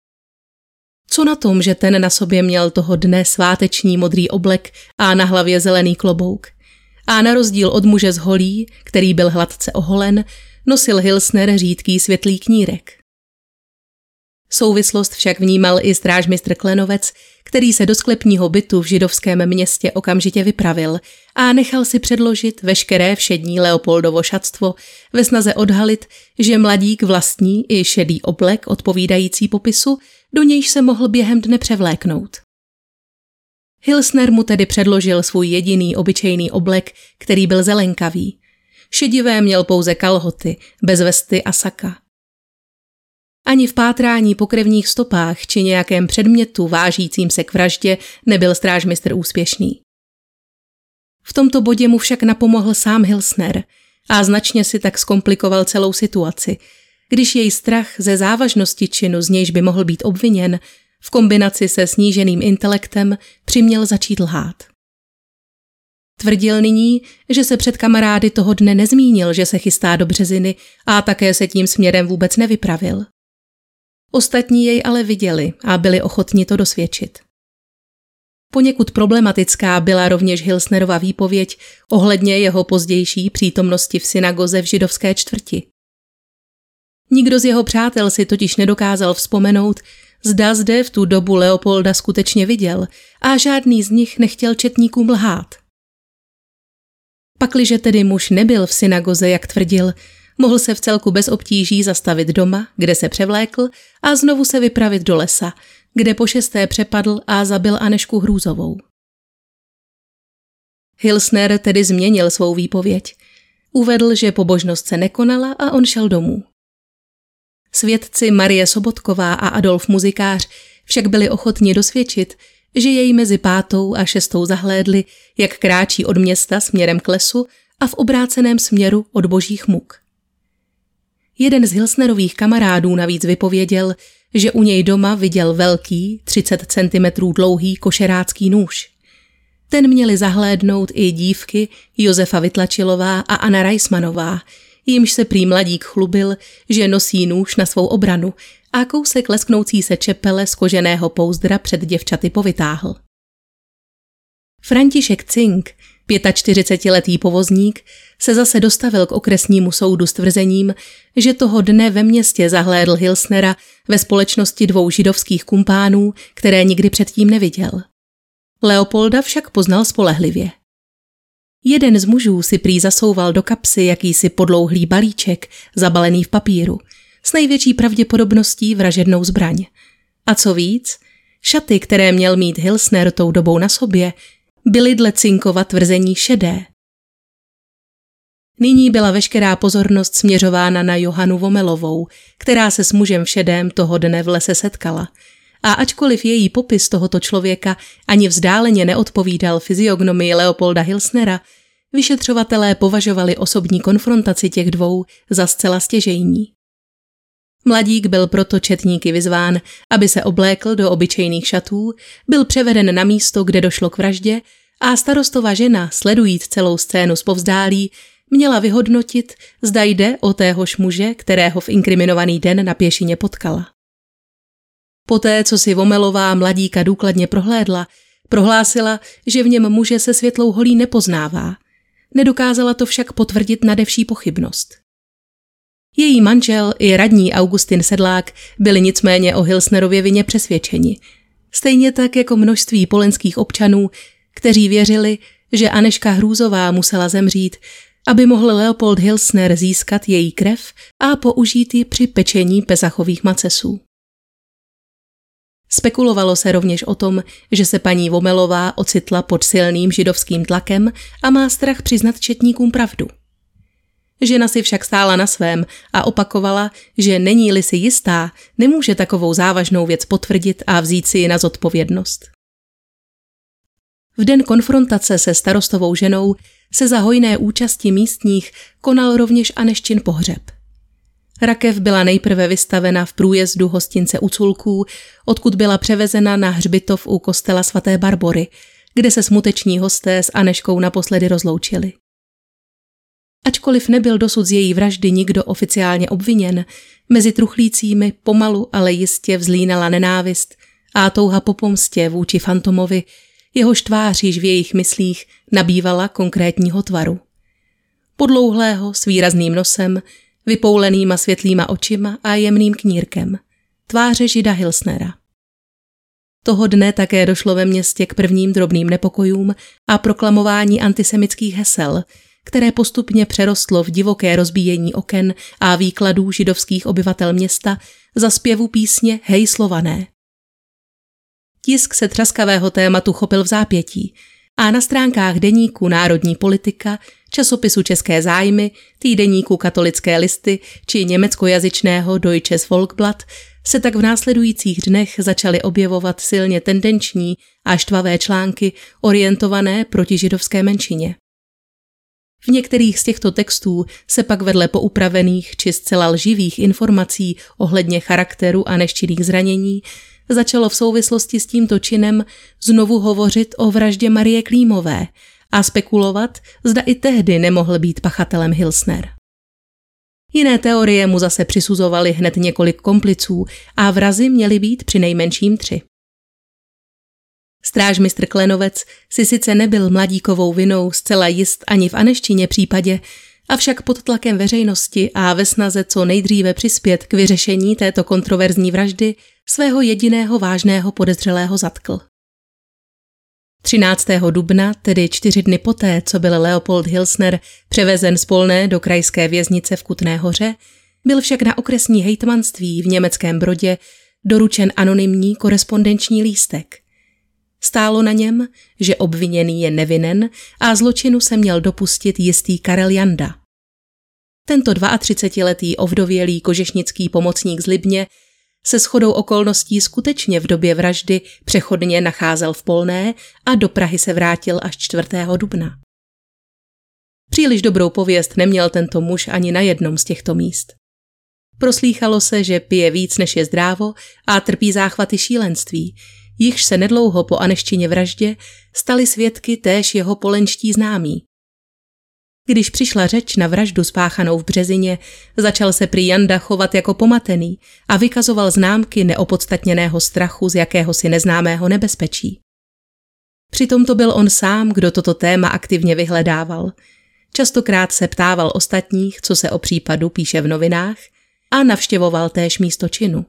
Speaker 1: Co na tom, že ten na sobě měl toho dne sváteční modrý oblek a na hlavě zelený klobouk? A na rozdíl od muže z holí, který byl hladce oholen, nosil Hilsner řídký světlý knírek. Souvislost však vnímal i strážmistr Klenovec, který se do sklepního bytu v židovském městě okamžitě vypravil a nechal si předložit veškeré všední Leopoldovo šatstvo ve snaze odhalit, že mladík vlastní i šedý oblek odpovídající popisu, do nějž se mohl během dne převléknout. Hilsner mu tedy předložil svůj jediný obyčejný oblek, který byl zelenkavý. Šedivé měl pouze kalhoty, bez vesty a saka. Ani v pátrání po krevních stopách či nějakém předmětu vážícím se k vraždě nebyl strážmistr úspěšný. V tomto bodě mu však napomohl sám Hilsner a značně si tak zkomplikoval celou situaci, když jej strach ze závažnosti činu, z nějž by mohl být obviněn, v kombinaci se sníženým intelektem přiměl začít lhát. Tvrdil nyní, že se před kamarády toho dne nezmínil, že se chystá do Březiny a také se tím směrem vůbec nevypravil. Ostatní jej ale viděli a byli ochotni to dosvědčit. Poněkud problematická byla rovněž Hilsnerova výpověď ohledně jeho pozdější přítomnosti v synagoze v židovské čtvrti. Nikdo z jeho přátel si totiž nedokázal vzpomenout, zda zde v tu dobu Leopolda skutečně viděl a žádný z nich nechtěl četníkům lhát. Pakliže tedy muž nebyl v synagoze, jak tvrdil, mohl se vcelku bez obtíží zastavit doma, kde se převlékl, a znovu se vypravit do lesa, kde po 6. přepadl a zabil Anežku Hrůzovou. Hilsner tedy změnil svou výpověď. Uvedl, že pobožnost se nekonala a on šel domů. Svědci Marie Sobotková a Adolf Muzikář však byli ochotni dosvědčit, že jej mezi 5. a 6. zahlédli, jak kráčí od města směrem k lesu a v obráceném směru od Božích muk. Jeden z Hilsnerových kamarádů navíc vypověděl, že u něj doma viděl velký, 30 cm dlouhý košerácký nůž. Ten měli zahlédnout i dívky Josefa Vytlačilová a Anna Reismanová, jimž se prý mladík chlubil, že nosí nůž na svou obranu a kousek lesknoucí se čepele z koženého pouzdra před děvčaty povytáhl. František Cink, 45letý povozník se zase dostavil k okresnímu soudu s tvrzením, že toho dne ve městě zahlédl Hilsnera ve společnosti 2 židovských kumpánů, které nikdy předtím neviděl. Leopolda však poznal spolehlivě. Jeden z mužů si prý zasouval do kapsy jakýsi podlouhlý balíček, zabalený v papíru, s největší pravděpodobností vražednou zbraň. A co víc, šaty, které měl mít Hilsner tou dobou na sobě, byly dle Zinkova tvrzení šedé. Nyní byla veškerá pozornost směřována na Johanu Vomelovou, která se s mužem v šedém toho dne v lese setkala. A ačkoliv její popis tohoto člověka ani vzdáleně neodpovídal fyziognomii Leopolda Hilsnera, vyšetřovatelé považovali osobní konfrontaci těch dvou za zcela stěžejní. Mladík byl proto četníky vyzván, aby se oblékl do obyčejných šatů, byl převeden na místo, kde došlo k vraždě, a starostova žena, sledujíc celou scénu zpovzdálí, měla vyhodnotit, zda jde o téhož muže, kterého v inkriminovaný den na pěšině potkala. Poté, co si Vomelová mladíka důkladně prohlédla, prohlásila, že v něm muže se světlou holí nepoznává. Nedokázala to však potvrdit nadevší pochybnost. Její manžel i radní Augustin Sedlák byli nicméně o Hilsnerově vině přesvědčeni. Stejně tak jako množství polenských občanů, kteří věřili, že Anežka Hrůzová musela zemřít, aby mohl Leopold Hilsner získat její krev a použít ji při pečení Pesachových macesů. Spekulovalo se rovněž o tom, že se paní Vomelová ocitla pod silným židovským tlakem a má strach přiznat četníkům pravdu. Žena si však stála na svém a opakovala, že není-li si jistá, nemůže takovou závažnou věc potvrdit a vzít si ji na zodpovědnost. V den konfrontace se starostovou ženou se za hojné účasti místních konal rovněž Aneščin pohřeb. Rakev byla nejprve vystavena v průjezdu hostince u Culků, odkud byla převezena na hřbitov u kostela svaté Barbory, kde se smuteční hosté s Aneškou naposledy rozloučili. Ačkoliv nebyl dosud z její vraždy nikdo oficiálně obviněn, mezi truchlícími pomalu, ale jistě vzlínala nenávist a touha po pomstě vůči Fantomovi, jehož tvář již v jejich myslích nabývala konkrétního tvaru. Podlouhlého s výrazným nosem, vypoulenýma světlýma očima a jemným knírkem. Tváře žida Hilsnera. Toho dne také došlo ve městě k prvním drobným nepokojům a proklamování antisemických hesel, které postupně přerostlo v divoké rozbíjení oken a výkladů židovských obyvatel města za zpěvu písně Hej Slované. Tisk se třaskavého tématu chopil v zápětí a na stránkách deníku Národní politika, časopisu České zájmy, týdeníku Katolické listy či německojazyčného Deutsches Volksblatt se tak v následujících dnech začaly objevovat silně tendenční a štvavé články orientované proti židovské menšině. V některých z těchto textů se pak vedle poupravených či zcela lživých informací ohledně charakteru Aneščiných zranění začalo v souvislosti s tímto činem znovu hovořit o vraždě Marie Klímové a spekulovat, zda i tehdy nemohl být pachatelem Hilsner. Jiné teorie mu zase přisuzovaly hned několik kompliců a vrazi měly být přinejmenším 3. Strážmistr Klenovec si sice nebyl mladíkovou vinou zcela jist ani v Aneščině případě, avšak pod tlakem veřejnosti a ve snaze co nejdříve přispět k vyřešení této kontroverzní vraždy svého jediného vážného podezřelého zatkl. 13. dubna, tedy 4 dny poté, co byl Leopold Hilsner převezen z Polné do krajské věznice v Kutné Hoře, byl však na okresní hejtmanství v Německém Brodě doručen anonymní korespondenční lístek. Stálo na něm, že obviněný je nevinen a zločinu se měl dopustit jistý Karel Janda. Tento 32letý ovdovělý kožešnický pomocník z Libně se shodou okolností skutečně v době vraždy přechodně nacházel v Polné a do Prahy se vrátil až 4. dubna. Příliš dobrou pověst neměl tento muž ani na jednom z těchto míst. Proslýchalo se, že pije víc než je zdrávo a trpí záchvaty šílenství, jichž se nedlouho po Aneščině vraždě stali svědky též jeho polenští známí. Když přišla řeč na vraždu spáchanou v Březině, začal se prý Janda chovat jako pomatený a vykazoval známky neopodstatněného strachu z jakéhosi neznámého nebezpečí. Přitom to byl on sám, kdo toto téma aktivně vyhledával. Častokrát se ptával ostatních, co se o případu píše v novinách, a navštěvoval též místo činu.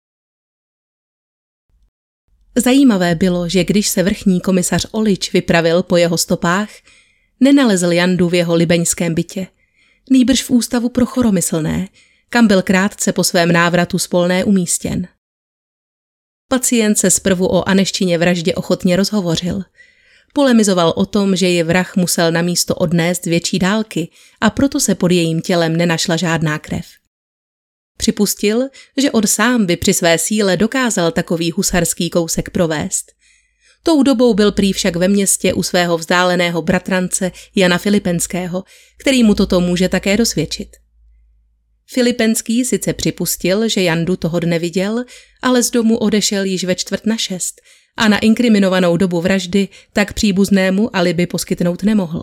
Speaker 1: Zajímavé bylo, že když se vrchní komisař Olič vypravil po jeho stopách, nenalezl Jandu v jeho libeňském bytě, nýbrž v ústavu pro choromyslné, kam byl krátce po svém návratu z Polné umístěn. Pacient se zprvu o Aneštině vraždě ochotně rozhovořil. Polemizoval o tom, že ji vrah musel na místo odnést větší dálky a proto se pod jejím tělem nenašla žádná krev. Připustil, že on sám by při své síle dokázal takový husarský kousek provést. Tou dobou byl prý však ve městě u svého vzdáleného bratrance Jana Filipenského, který mu toto může také dosvědčit. Filipenský sice připustil, že Jandu toho dne viděl, ale z domu odešel již ve 5:45 a na inkriminovanou dobu vraždy tak příbuznému alibi poskytnout nemohl.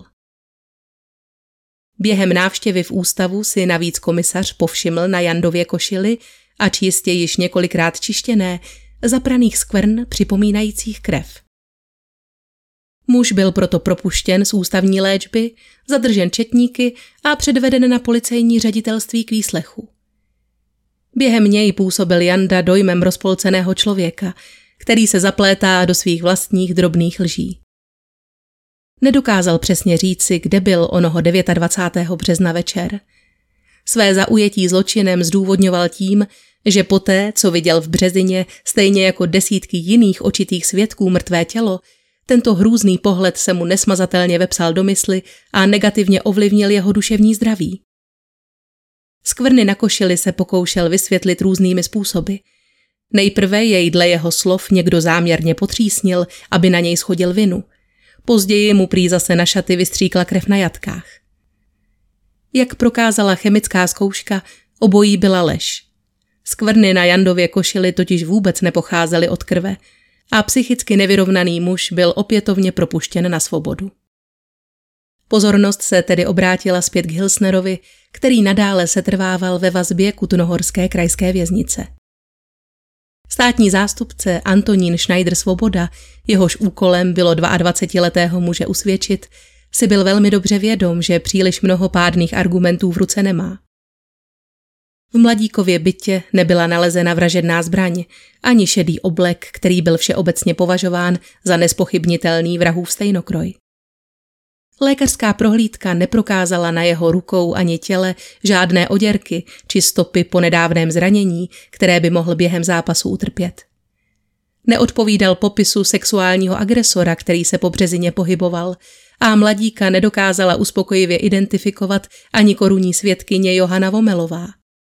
Speaker 1: Během návštěvy v ústavu si navíc komisař povšiml na Jandově košili, ač jistě již několikrát čištěné, zapraných skvrn připomínajících krev. Muž byl proto propuštěn z ústavní léčby, zadržen četníky a předveden na policejní ředitelství k výslechu. Během něj působil Janda dojmem rozpolceného člověka, který se zaplétá do svých vlastních drobných lží. Nedokázal přesně říci, kde byl onoho 29. března večer. Své zaujetí zločinem zdůvodňoval tím, že poté, co viděl v Březině stejně jako desítky jiných očitých svědků mrtvé tělo, tento hrůzný pohled se mu nesmazatelně vepsal do mysli a negativně ovlivnil jeho duševní zdraví. Skvrny na košili se pokoušel vysvětlit různými způsoby. Nejprve jej dle jeho slov někdo záměrně potřísnil, aby na něj shodil vinu. Později mu prý zase na šaty vystříkla krev na jatkách. Jak prokázala chemická zkouška, obojí byla lež. Skvrny na Jandově košili totiž vůbec nepocházely od krve a psychicky nevyrovnaný muž byl opětovně propuštěn na svobodu. Pozornost se tedy obrátila zpět k Hilsnerovi, který nadále setrvával ve vazbě Kutnohorské krajské věznice. Státní zástupce Antonín Schneider-Svoboda, jehož úkolem bylo 22letého muže usvědčit, si byl velmi dobře vědom, že příliš mnoho pádných argumentů v ruce nemá. V Mladíkově bytě nebyla nalezena vražedná zbraň, ani šedý oblek, který byl všeobecně považován za nespochybnitelný vrahův stejnokroj. Lékařská prohlídka neprokázala na jeho rukou ani těle žádné oděrky či stopy po nedávném zranění, které by mohl během zápasu utrpět. Neodpovídal popisu sexuálního agresora, který se po Březině pohyboval, a Mladíka nedokázala uspokojivě identifikovat ani korunní svědkyně Johana Vomelová.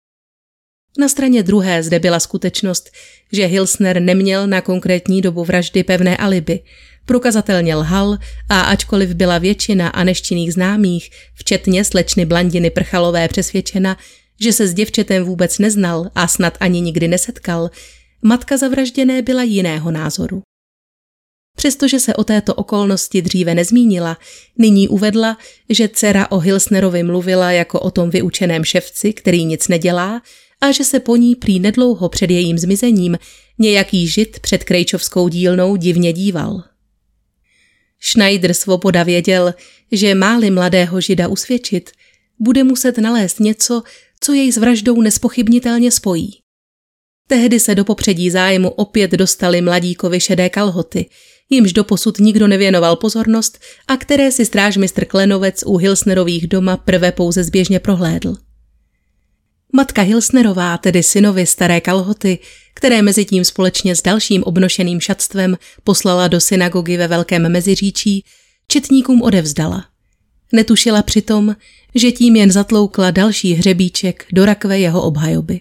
Speaker 1: Na straně druhé zde byla skutečnost, že Hilsner neměl na konkrétní dobu vraždy pevné alibi, prokazatelně lhal a ačkoliv byla většina Aneščiných známých, včetně slečny Blandiny Prchalové, přesvědčena, že se s děvčetem vůbec neznal a snad ani nikdy nesetkal, matka zavražděné byla jiného názoru. Přestože se o této okolnosti dříve nezmínila, nyní uvedla, že dcera o Hilsnerovi mluvila jako o tom vyučeném ševci, který nic nedělá, a že se po ní prý nedlouho před jejím zmizením nějaký žid před Krejčovskou dílnou divně díval. Schneider-Svoboda věděl, že má-li mladého žida usvědčit, bude muset nalézt něco, co jej s vraždou nespochybnitelně spojí. Tehdy se do popředí zájmu opět dostaly Mladíkovi šedé kalhoty, jimž doposud nikdo nevěnoval pozornost a které si strážmistr Klenovec u Hilsnerových doma prve pouze zběžně prohlédl. Matka Hilsnerová, tedy synovi staré kalhoty, které mezitím společně s dalším obnošeným šatstvem poslala do synagogy ve Velkém Meziříčí, četníkům odevzdala. Netušila přitom, že tím jen zatloukla další hřebíček do rakve jeho obhajoby.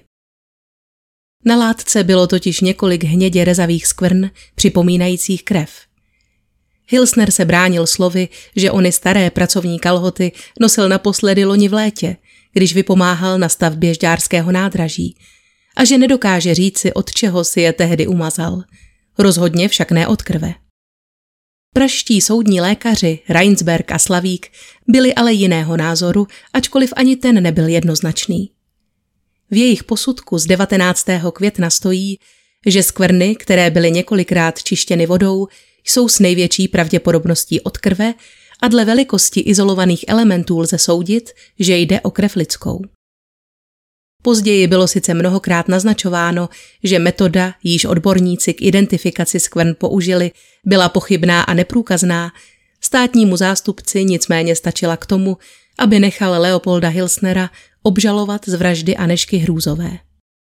Speaker 1: Na látce bylo totiž několik hnědě rezavých skvrn, připomínajících krev. Hilsner se bránil slovy, že ony staré pracovní kalhoty nosil naposledy loni v létě, když vypomáhal na stavbě Žďárského nádraží, a že nedokáže říci, od čeho si je tehdy umazal. Rozhodně však ne od krve. Pražští soudní lékaři Reinsberg a Slavík byli ale jiného názoru, ačkoliv ani ten nebyl jednoznačný. V jejich posudku z 19. května stojí, že skvrny, které byly několikrát čištěny vodou, jsou s největší pravděpodobností od krve a dle velikosti izolovaných elementů lze soudit, že jde o krev lidskou. Později bylo sice mnohokrát naznačováno, že metoda, jíž odborníci k identifikaci skvrn použili, byla pochybná a neprůkazná, státnímu zástupci nicméně stačila k tomu, aby nechal Leopolda Hilsnera obžalovat z vraždy Anežky Hrůzové.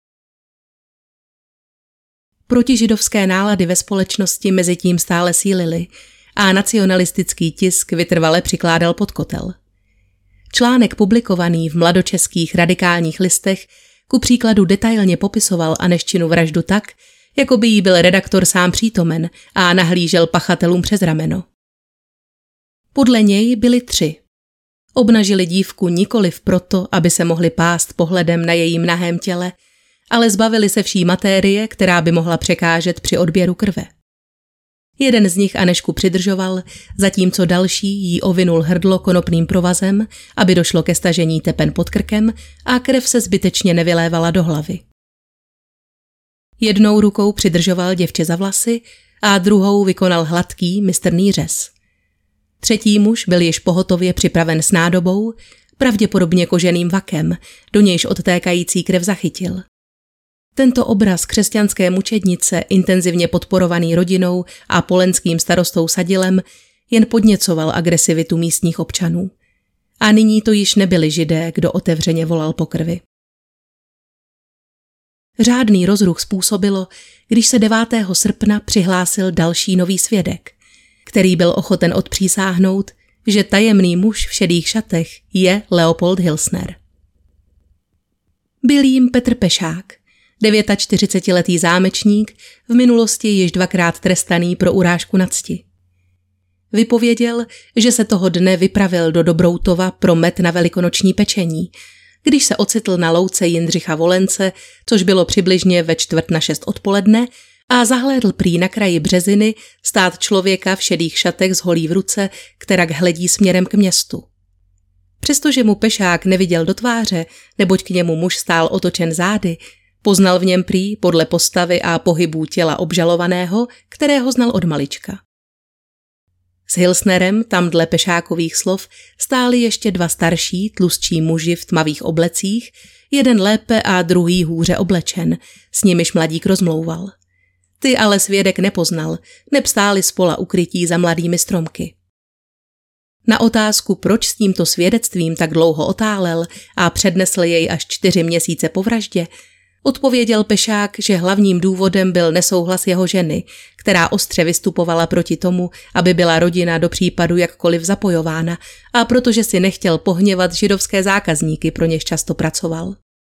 Speaker 1: Protižidovské nálady ve společnosti mezitím stále sílily a nacionalistický tisk vytrvale přikládal pod kotel. Článek publikovaný v mladočeských radikálních listech ku příkladu detailně popisoval Anežčinu vraždu tak, jako by jí byl redaktor sám přítomen a nahlížel pachatelům přes rameno. Podle něj byli 3. Obnažili dívku nikoliv proto, aby se mohli pást pohledem na jejím nahém těle, ale zbavili se vší matérie, která by mohla překážet při odběru krve. Jeden z nich Anežku přidržoval, zatímco další jí ovinul hrdlo konopným provazem, aby došlo ke stažení tepen pod krkem a krev se zbytečně nevylévala do hlavy. Jednou rukou přidržoval děvče za vlasy a druhou vykonal hladký, mistrný řez. Třetí muž byl již pohotově připraven s nádobou, pravděpodobně koženým vakem, do nějž odtékající krev zachytil. Tento obraz křesťanské mučednice, intenzivně podporovaný rodinou a polenským starostou Sadilem, jen podněcoval agresivitu místních občanů. A nyní to již nebyli Židé, kdo otevřeně volal po krvi. Řádný rozruch způsobilo, když se 9. srpna přihlásil další nový svědek, který byl ochoten odpřísáhnout, že tajemný muž v šedých šatech je Leopold Hilsner. Byl jím Petr Pešák, 49letý zámečník, v minulosti již 2krát trestaný pro urážku na cti. Vypověděl, že se toho dne vypravil do Dobroutova pro med na velikonoční pečení, když se ocitl na louce Jindřicha Volence, což bylo přibližně ve 5:45 odpoledne, a zahlédl prý na kraji březiny stát člověka v šedých šatech s holí v ruce, kterak hledí směrem k městu. Přestože mu Pešák neviděl do tváře, neboť k němu muž stál otočen zády, poznal v něm prý podle postavy a pohybů těla obžalovaného, kterého znal od malička. S Hilsnerem tam dle Pešákových slov stáli ještě 2 starší, tlustší muži v tmavých oblecích, jeden lépe a druhý hůře oblečen, s nimiž mladík rozmlouval. Ty ale svědek nepoznal, neb stáli spola ukrytí za mladými stromky. Na otázku, proč s tímto svědectvím tak dlouho otálel a přednesl jej až 4 měsíce po vraždě, odpověděl Pešák, že hlavním důvodem byl nesouhlas jeho ženy, která ostře vystupovala proti tomu, aby byla rodina do případu jakkoliv zapojována, a protože si nechtěl pohněvat židovské zákazníky, pro něž často pracoval.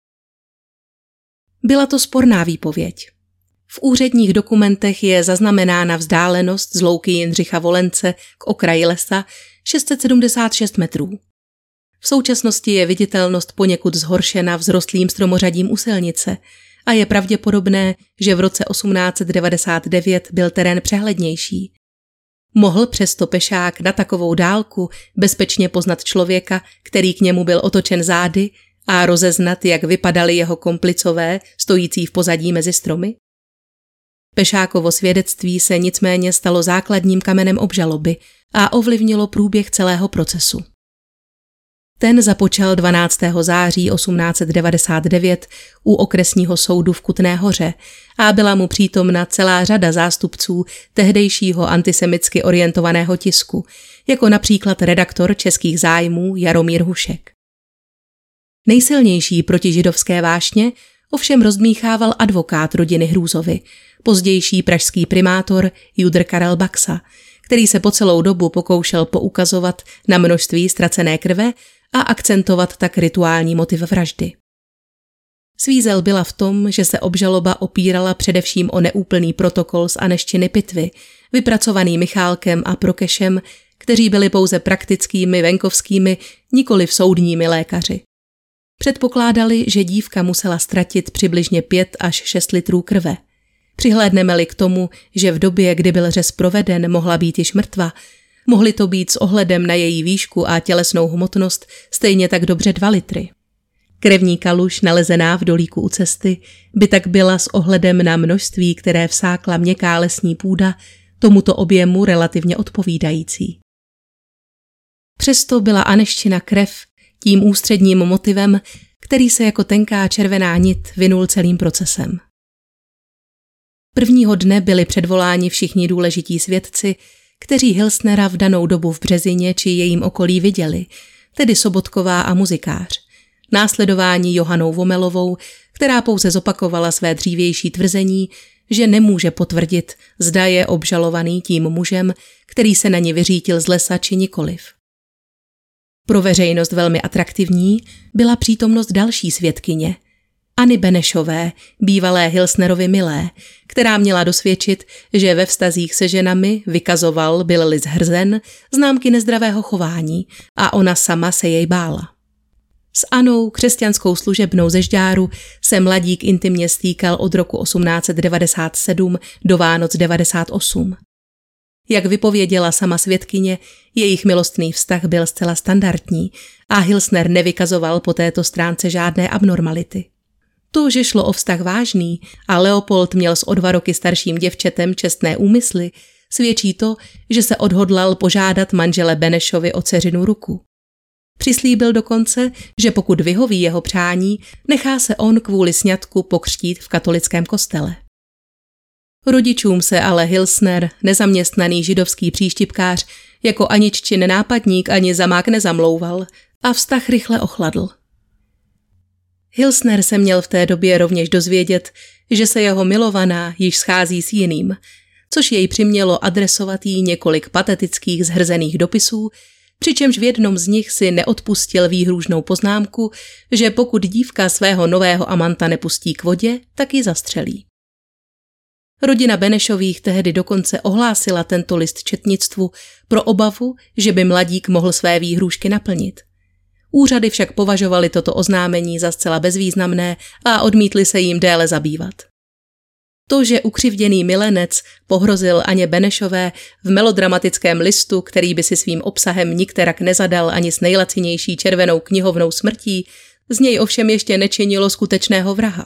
Speaker 1: Byla to sporná výpověď. V úředních dokumentech je zaznamenána vzdálenost z louky Jindřicha Volence k okraji lesa 676 metrů. V současnosti je viditelnost poněkud zhoršena vzrostlým stromořadím u silnice a je pravděpodobné, že v roce 1899 byl terén přehlednější. Mohl přesto Pešák na takovou dálku bezpečně poznat člověka, který k němu byl otočen zády, a rozeznat, jak vypadali jeho komplicové, stojící v pozadí mezi stromy? Pešákovo svědectví se nicméně stalo základním kamenem obžaloby a ovlivnilo průběh celého procesu. Ten započal 12. září 1899 u okresního soudu v Kutné Hoře a byla mu přítomna celá řada zástupců tehdejšího antisemicky orientovaného tisku, jako například redaktor Českých zájmů Jaromír Hušek. Nejsilnější protižidovské vášně ovšem rozdmíchával advokát rodiny Hrůzovy, pozdější pražský primátor Judr Karel Baxa, který se po celou dobu pokoušel poukazovat na množství ztracené krve a akcentovat tak rituální motiv vraždy. Svízel byla v tom, že se obžaloba opírala především o neúplný protokol z Anežčiny pitvy, vypracovaný Michálkem a Prokešem, kteří byli pouze praktickými venkovskými, nikoliv soudními lékaři. Předpokládali, že dívka musela ztratit přibližně 5 až 6 litrů krve. Přihlédneme-li k tomu, že v době, kdy byl řez proveden, mohla být již mrtva, mohly to být s ohledem na její výšku a tělesnou hmotnost stejně tak dobře 2 litry. Krevní kaluž nalezená v dolíku u cesty by tak byla s ohledem na množství, které vsákla měkká lesní půda, tomuto objemu relativně odpovídající. Přesto byla Aneščina krev tím ústředním motivem, který se jako tenká červená nit vinul celým procesem. Prvního dne byli předvoláni všichni důležití svědci, kteří Hilsnera v danou dobu v Březině či jejím okolí viděli, tedy Sobotková a muzikář, následování Johanou Vomelovou, která pouze zopakovala své dřívější tvrzení, že nemůže potvrdit, zda je obžalovaný tím mužem, který se na ně vyřítil z lesa či nikoliv. Pro veřejnost velmi atraktivní byla přítomnost další svědkyně, Anny Benešové, bývalé Hilsnerovy milé, která měla dosvědčit, že ve vztazích se ženami vykazoval, byl-li zhrzen, známky nezdravého chování a ona sama se jej bála. S Anou, křesťanskou služebnou ze Žďáru, se mladík intimně stýkal od roku 1897 do Vánoc 98. Jak vypověděla sama svědkyně, jejich milostný vztah byl zcela standardní a Hilsner nevykazoval po této stránce žádné abnormality. To, že šlo o vztah vážný a Leopold měl s o 2 roky starším děvčetem čestné úmysly, svědčí to, že se odhodlal požádat manžele Benešovi o dceřinu ruku. Přislíbil dokonce, že pokud vyhoví jeho přání, nechá se on kvůli sňatku pokřtít v katolickém kostele. Rodičům se ale Hilsner, nezaměstnaný židovský příštipkář, jako Aniččin nápadník ani zamák nezamlouval a vztah rychle ochladl. Hilsner se měl v té době rovněž dozvědět, že se jeho milovaná již schází s jiným, což jej přimělo adresovat jí několik patetických zhrzených dopisů, přičemž v jednom z nich si neodpustil výhrůžnou poznámku, že pokud dívka svého nového amanta nepustí k vodě, tak ji zastřelí. Rodina Benešových tehdy dokonce ohlásila tento list četnictvu pro obavu, že by mladík mohl své výhrůžky naplnit. Úřady však považovaly toto oznámení za zcela bezvýznamné a odmítli se jím déle zabývat. To, že ukřivděný milenec pohrozil Aně Benešové v melodramatickém listu, který by si svým obsahem nikterak nezadal ani s nejlacinější červenou knihovnou smrtí, z něj ovšem ještě nečinilo skutečného vraha.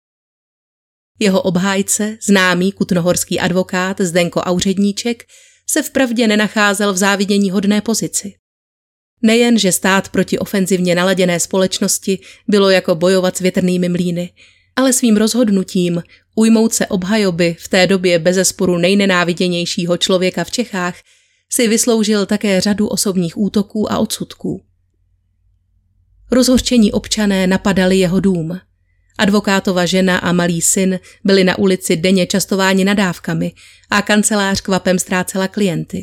Speaker 1: Jeho obhájce, známý kutnohorský advokát Zdenko Auředníček, se vpravdě nenacházel v záviděníhodné pozici. Nejen, že stát proti ofenzivně naladěné společnosti bylo jako bojovat s větrnými mlýny, ale svým rozhodnutím ujmout se obhajoby v té době bezesporu nejnenáviděnějšího člověka v Čechách si vysloužil také řadu osobních útoků a odsudků. Rozhořčení občané napadali jeho dům. Advokátova žena a malý syn byli na ulici denně častováni nadávkami a kancelář kvapem ztrácela klienty.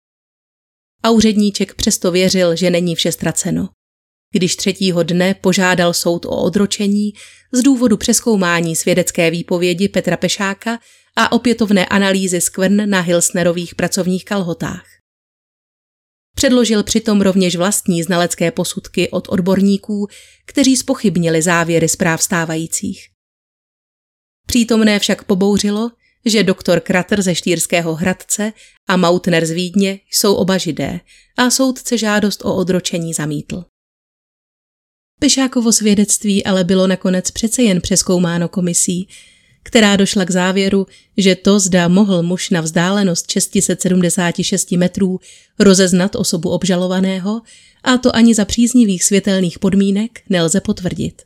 Speaker 1: Auředníček přesto věřil, že není vše ztraceno. Když 3. dne požádal soud o odročení z důvodu přezkoumání svědecké výpovědi Petra Pešáka a opětovné analýzy skvrn na Hilsnerových pracovních kalhotách. Předložil přitom rovněž vlastní znalecké posudky od odborníků, kteří zpochybnili závěry zpráv stávajících. Přítomné však pobouřilo, že doktor Krater ze Štýrského Hradce a Mautner z Vídně jsou oba Židé a soudce žádost o odročení zamítl. Pešákovo svědectví ale bylo nakonec přece jen přezkoumáno komisí, která došla k závěru, že to, zda mohl muž na vzdálenost 676 metrů rozeznat osobu obžalovaného, a to ani za příznivých světelných podmínek, nelze potvrdit.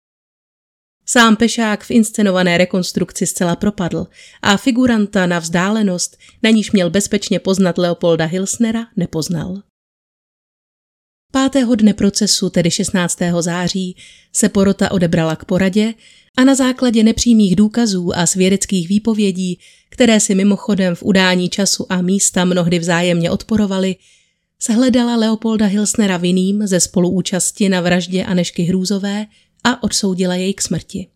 Speaker 1: Sám Pešák v inscenované rekonstrukci zcela propadl a figuranta na vzdálenost, na níž měl bezpečně poznat Leopolda Hilsnera, nepoznal. 5. dne procesu, tedy 16. září, se porota odebrala k poradě a na základě nepřímých důkazů a svědeckých výpovědí, které si mimochodem v udání času a místa mnohdy vzájemně odporovaly, shledala Leopolda Hilsnera vinným ze spoluúčasti na vraždě Anežky Hrůzové a odsoudila jej k smrti.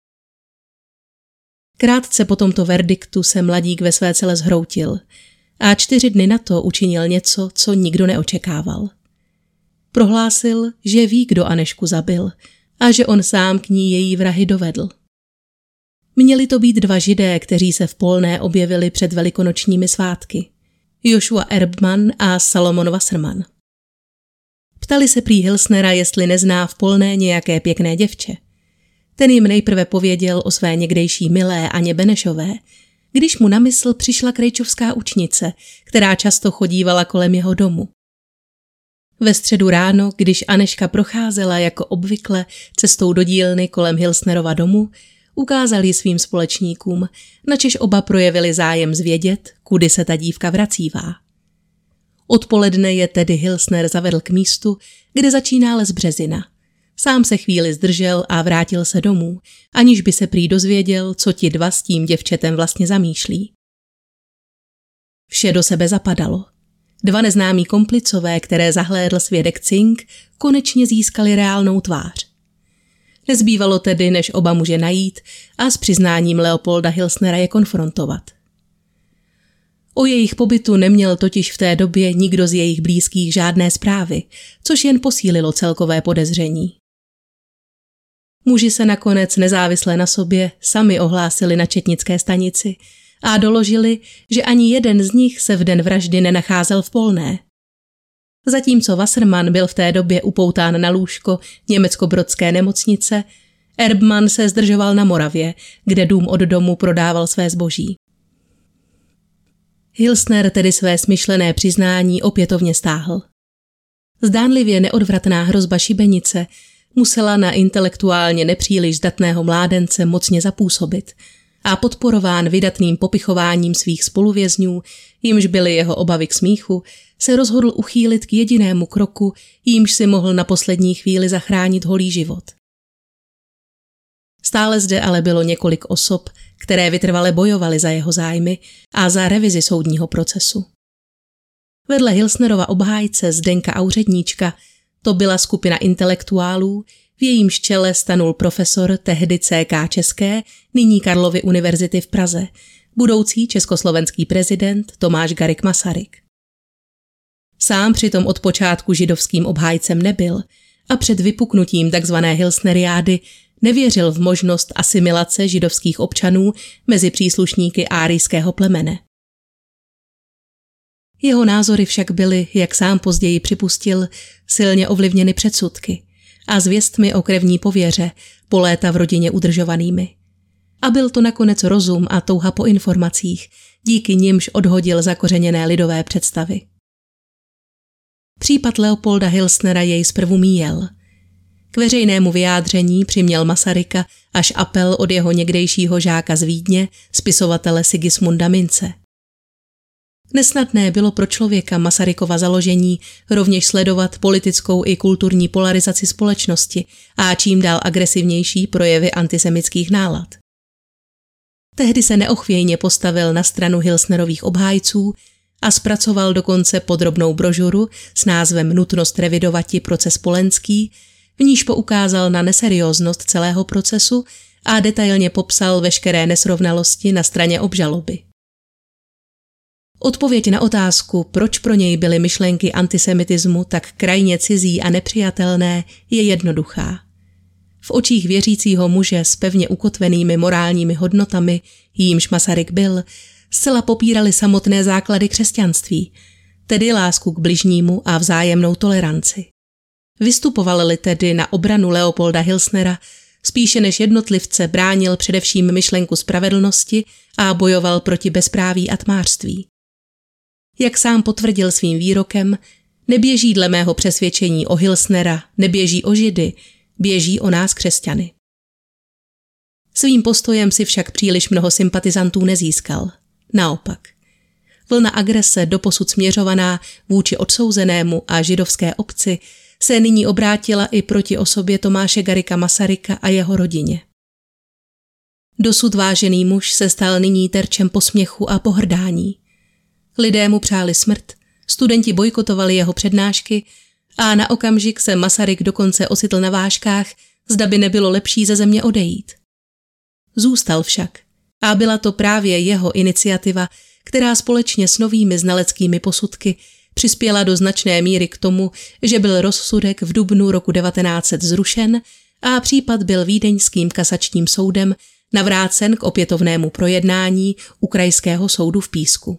Speaker 1: Krátce po tomto verdiktu se mladík ve své cele zhroutil a 4 dny na to učinil něco, co nikdo neočekával. Prohlásil, že ví, kdo Anežku zabil a že on sám k ní její vrahy dovedl. Měli to být 2 Židé, kteří se v Polné objevili před velikonočními svátky. Joshua Erbman a Salomon Wasserman. Ptali se prý Hilsnera, jestli nezná v Polné nějaké pěkné děvče. Ten jim nejprve pověděl o své někdejší milé Aně Benešové když mu na mysl přišla krejčovská učnice, která často chodívala kolem jeho domu. Ve středu ráno, když Anežka procházela jako obvykle cestou do dílny kolem Hilsnerova domu, ukázal ji svým společníkům, načež oba projevili zájem zvědět, kudy se ta dívka vracívá. Odpoledne je tedy Hilsner zavedl k místu, kde začíná les Březina. Sám se chvíli zdržel a vrátil se domů, aniž by se prý dozvěděl, co ti dva s tím děvčetem vlastně zamýšlí. Vše do sebe zapadalo. Dva neznámí komplicové, které zahlédl svědek Cink, konečně získali reálnou tvář. Nezbývalo tedy, než oba muže najít a s přiznáním Leopolda Hilsnera je konfrontovat. O jejich pobytu neměl totiž v té době nikdo z jejich blízkých žádné zprávy, což jen posílilo celkové podezření. Muži se nakonec nezávisle na sobě sami ohlásili na četnické stanici a doložili, že ani jeden z nich se v den vraždy nenacházel v Polné. Zatímco Wassermann byl v té době upoután na lůžko německobrodské nemocnice, Erbmann se zdržoval na Moravě, kde dům od domu prodával své zboží. Hilsner tedy své smyšlené přiznání opětovně stáhl. Zdánlivě neodvratná hrozba šibenice musela na intelektuálně nepříliš zdatného mládence mocně zapůsobit a podporován vydatným popichováním svých spoluvězňů, jimž byly jeho obavy k smíchu, se rozhodl uchýlit k jedinému kroku, jímž si mohl na poslední chvíli zachránit holý život. Stále zde ale bylo několik osob, které vytrvale bojovaly za jeho zájmy a za revizi soudního procesu. Vedle Hilsnerova obhájce Zdenka Auředníčka to byla skupina intelektuálů, v jejímž čele stanul profesor tehdy CK České, nyní Karlovy univerzity v Praze, budoucí československý prezident Tomáš Garrigue Masaryk. Sám přitom od počátku židovským obhájcem nebyl a před vypuknutím tzv. Hilsneriády nevěřil v možnost asimilace židovských občanů mezi příslušníky árijského plemene. Jeho názory však byly, jak sám později připustil, silně ovlivněny předsudky a zvěstmi o krevní pověře, po léta v rodině udržovanými. A byl to nakonec rozum a touha po informacích, díky nimž odhodil zakořeněné lidové představy. Případ Leopolda Hilsnera jej zprvu míjel. K veřejnému vyjádření přiměl Masaryka až apel od jeho někdejšího žáka z Vídně, spisovatele Sigismunda Mince. Nesnadné bylo pro člověka Masarykova založení rovněž sledovat politickou i kulturní polarizaci společnosti a čím dál agresivnější projevy antisemitských nálad. Tehdy se neochvějně postavil na stranu Hilsnerových obhájců a zpracoval dokonce podrobnou brožuru s názvem Nutnost revidovati proces Polenský, v níž poukázal na neserióznost celého procesu a detailně popsal veškeré nesrovnalosti na straně obžaloby. Odpověď na otázku, proč pro něj byly myšlenky antisemitismu tak krajně cizí a nepřijatelné, je jednoduchá. V očích věřícího muže s pevně ukotvenými morálními hodnotami, jímž Masaryk byl, zcela popírali samotné základy křesťanství, tedy lásku k bližnímu a vzájemnou toleranci. Vystupoval-li tedy na obranu Leopolda Hilsnera, spíše než jednotlivce bránil především myšlenku spravedlnosti a bojoval proti bezpráví a tmářství. Jak sám potvrdil svým výrokem, neběží dle mého přesvědčení o Hilsnera, neběží o Židy, běží o nás křesťany. Svým postojem si však příliš mnoho sympatizantů nezískal. Naopak. Vlna agrese doposud směřovaná vůči odsouzenému a židovské obci se nyní obrátila i proti osobě Tomáše Garrigua Masaryka a jeho rodině. Dosud vážený muž se stal nyní terčem posměchu a pohrdání. Lidé mu přáli smrt, studenti bojkotovali jeho přednášky a na okamžik se Masaryk dokonce ocitl na vážkách, zda by nebylo lepší ze země odejít. Zůstal však a byla to právě jeho iniciativa, která společně s novými znaleckými posudky přispěla do značné míry k tomu, že byl rozsudek v dubnu roku 1900 zrušen a případ byl vídeňským kasačním soudem navrácen k opětovnému projednání u krajského soudu v Písku.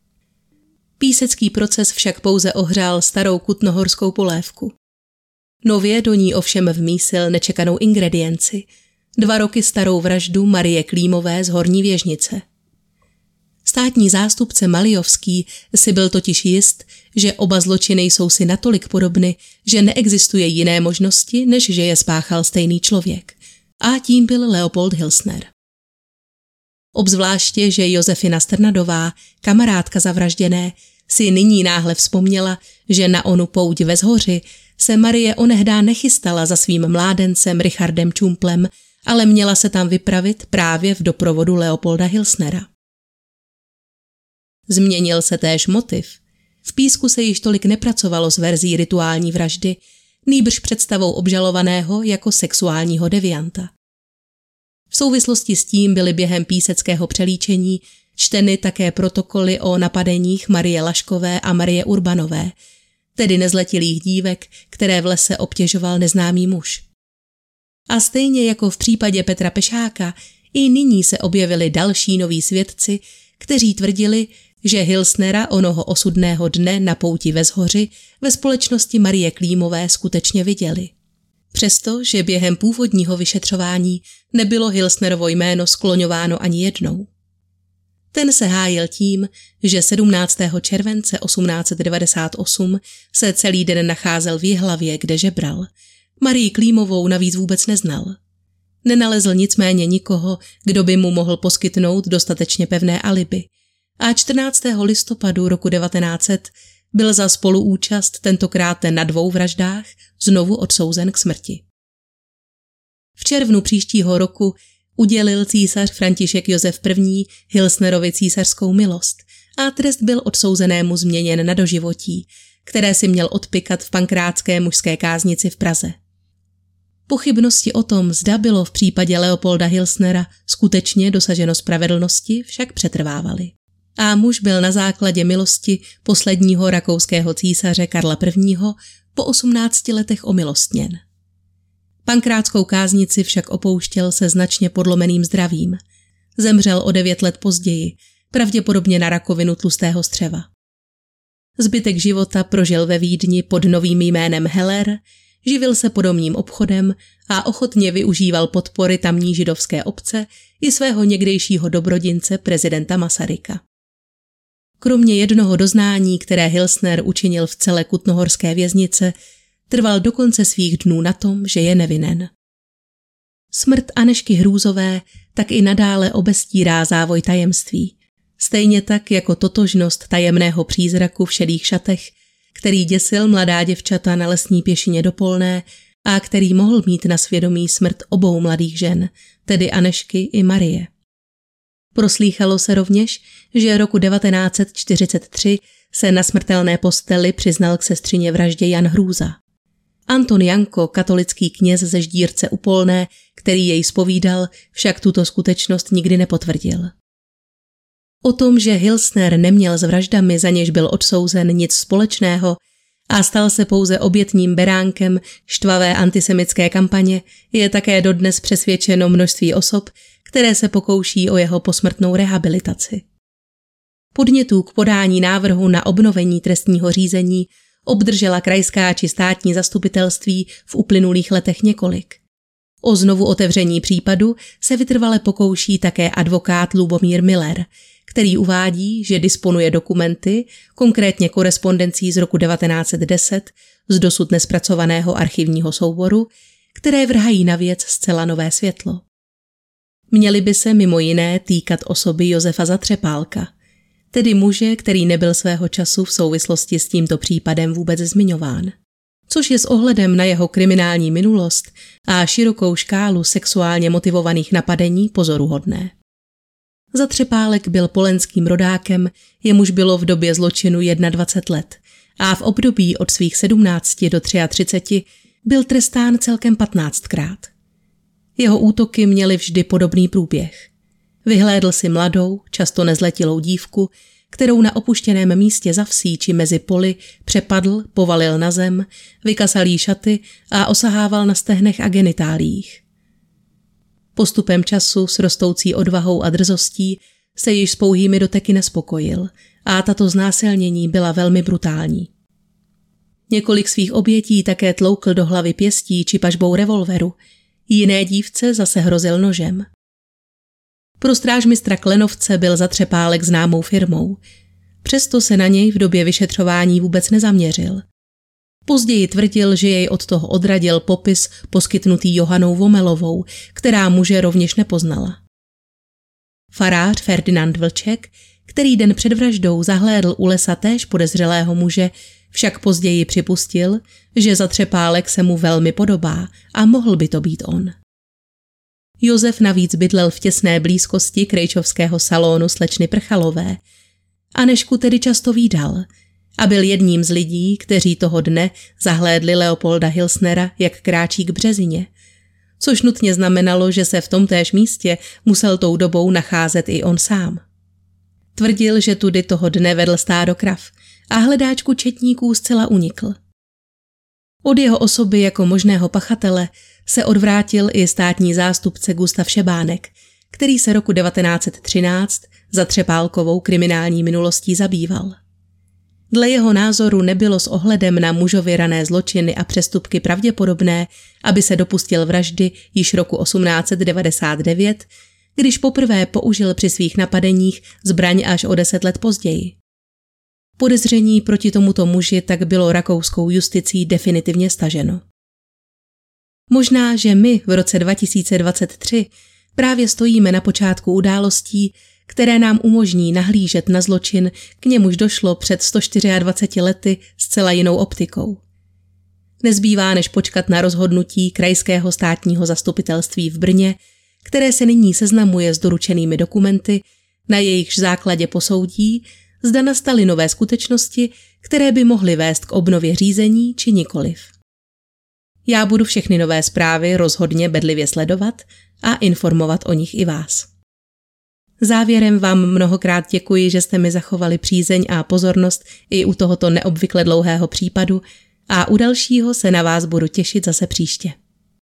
Speaker 1: Písecký proces však pouze ohřál starou kutnohorskou polévku. Nově do ní ovšem vmísil nečekanou ingredienci, 2 roky starou vraždu Marie Klímové z Horní Věžnice. Státní zástupce Malijovský si byl totiž jist, že oba zločiny jsou si natolik podobny, že neexistuje jiné možnosti, než že je spáchal stejný člověk. A tím byl Leopold Hilsner. Obzvláště, že Josefina Strnadová, kamarádka zavražděné, si nyní náhle vzpomněla, že na onu pouť ve Zhoři se Marie onehdá nechystala za svým mládencem Richardem Čumplem, ale měla se tam vypravit právě v doprovodu Leopolda Hilsnera. Změnil se též motiv. V Písku se již tolik nepracovalo s verzí rituální vraždy, nýbrž představou obžalovaného jako sexuálního devianta. V souvislosti s tím byly během píseckého přelíčení čteny také protokoly o napadeních Marie Laškové a Marie Urbanové, tedy nezletilých dívek, které v lese obtěžoval neznámý muž. A stejně jako v případě Petra Pešáka, i nyní se objevili další noví svědci, kteří tvrdili, že Hilsnera onoho osudného dne na pouti ve Zhoři ve společnosti Marie Klímové skutečně viděli. Přesto, že během původního vyšetřování nebylo Hilsnerovo jméno skloňováno ani jednou. Ten se hájil tím, že 17. července 1898 se celý den nacházel v Jihlavě, kde žebral. Marii Klímovou navíc vůbec neznal. Nenalezl nicméně nikoho, kdo by mu mohl poskytnout dostatečně pevné alibi. A 14. listopadu roku 1900 byl za spoluúčast tentokrát na 2 vraždách znovu odsouzen k smrti. V červnu příštího roku udělil císař František Josef I. Hilsnerovi císařskou milost a trest byl odsouzenému změněn na doživotí, které si měl odpykat v Pankrátské mužské káznici v Praze. Pochybnosti o tom, zda bylo v případě Leopolda Hilsnera skutečně dosaženo spravedlnosti, však přetrvávaly. A muž byl na základě milosti posledního rakouského císaře Karla I. po 18 letech omilostněn. Pankrátskou káznici však opouštěl se značně podlomeným zdravím. Zemřel o 9 let později, pravděpodobně na rakovinu tlustého střeva. Zbytek života prožil ve Vídni pod novým jménem Heller, živil se podomním obchodem a ochotně využíval podpory tamní židovské obce i svého někdejšího dobrodince prezidenta Masaryka. Kromě jednoho doznání, které Hilsner učinil v celé kutnohorské věznice, trval do konce svých dnů na tom, že je nevinen. Smrt Anežky Hrůzové tak i nadále obestírá závoj tajemství, stejně tak jako totožnost tajemného přízraku v šedých šatech, který děsil mladá děvčata na lesní pěšině do Polné a který mohl mít na svědomí smrt obou mladých žen, tedy Anežky i Marie. Proslýchalo se rovněž, že roku 1943 se na smrtelné posteli přiznal k sestřině vraždě Jan Hrůza. Anton Janko, katolický kněz ze Ždírce u Polné, který jej zpovídal, však tuto skutečnost nikdy nepotvrdil. O tom, že Hilsner neměl s vraždami, za něž byl odsouzen, nic společného a stal se pouze obětním beránkem štvavé antisemitské kampaně, je také dodnes přesvědčeno množství osob, které se pokouší o jeho posmrtnou rehabilitaci. Podnětů k podání návrhu na obnovení trestního řízení obdržela krajská či státní zastupitelství v uplynulých letech několik. O znovu otevření případu se vytrvale pokouší také advokát Lubomír Miller, který uvádí, že disponuje dokumenty, konkrétně korespondencí z roku 1910 z dosud nespracovaného archivního souboru, které vrhají na věc zcela nové světlo. Měly by se mimo jiné týkat osoby Josefa Zatřepálka, tedy muže, který nebyl svého času v souvislosti s tímto případem vůbec zmiňován, což je s ohledem na jeho kriminální minulost a širokou škálu sexuálně motivovaných napadení pozoruhodné. Zatřepálek byl polenským rodákem, jemuž bylo v době zločinu 21 let a v období od svých 17 do 33 byl trestán celkem 15krát. Jeho útoky měly vždy podobný průběh. Vyhlédl si mladou, často nezletilou dívku, kterou na opuštěném místě za vsí či mezi poli přepadl, povalil na zem, vykasal jí šaty a osahával na stehnech a genitáliích. Postupem času s rostoucí odvahou a drzostí se již s pouhými doteky nespokojil a tato znásilnění byla velmi brutální. Několik svých obětí také tloukl do hlavy pěstí či pažbou revolveru, jiné dívce zase hrozil nožem. Pro strážmistra Klenovce byl Zatřepálek známou firmou. Přesto se na něj v době vyšetřování vůbec nezaměřil. Později tvrdil, že jej od toho odradil popis poskytnutý Johanou Vomelovou, která muže rovněž nepoznala. Farář Ferdinand Vlček, který den před vraždou zahlédl u lesa též podezřelého muže, však později připustil, že Zatřepálek se mu velmi podobá a mohl by to být on. Josef navíc bydlel v těsné blízkosti krejčovského salonu slečny Prchalové. Anežku tedy často vídal a byl jedním z lidí, kteří toho dne zahlédli Leopolda Hilsnera, jak kráčí k březině, což nutně znamenalo, že se v tomtéž místě musel tou dobou nacházet i on sám. Tvrdil, že tudy toho dne vedl stádo krav a hledáčku četníků zcela unikl. Od jeho osoby jako možného pachatele se odvrátil i státní zástupce Gustav Šebánek, který se roku 1913 Zatřepálkovou kriminální minulostí zabýval. Dle jeho názoru nebylo s ohledem na mužově rané zločiny a přestupky pravděpodobné, aby se dopustil vraždy již roku 1899, když poprvé použil při svých napadeních zbraň až o 10 let později. Podezření proti tomuto muži tak bylo rakouskou justicí definitivně staženo. Možná, že my v roce 2023 právě stojíme na počátku událostí, které nám umožní nahlížet na zločin, k němuž došlo před 124 lety zcela jinou optikou. Nezbývá než počkat na rozhodnutí Krajského státního zastupitelství v Brně, které se nyní seznamuje s doručenými dokumenty, na jejichž základě posoudí, zda nastaly nové skutečnosti, které by mohly vést k obnově řízení či nikoliv. Já budu všechny nové zprávy rozhodně bedlivě sledovat a informovat o nich i vás. Závěrem vám mnohokrát děkuji, že jste mi zachovali přízeň a pozornost i u tohoto neobvykle dlouhého případu a u dalšího se na vás budu těšit zase příště.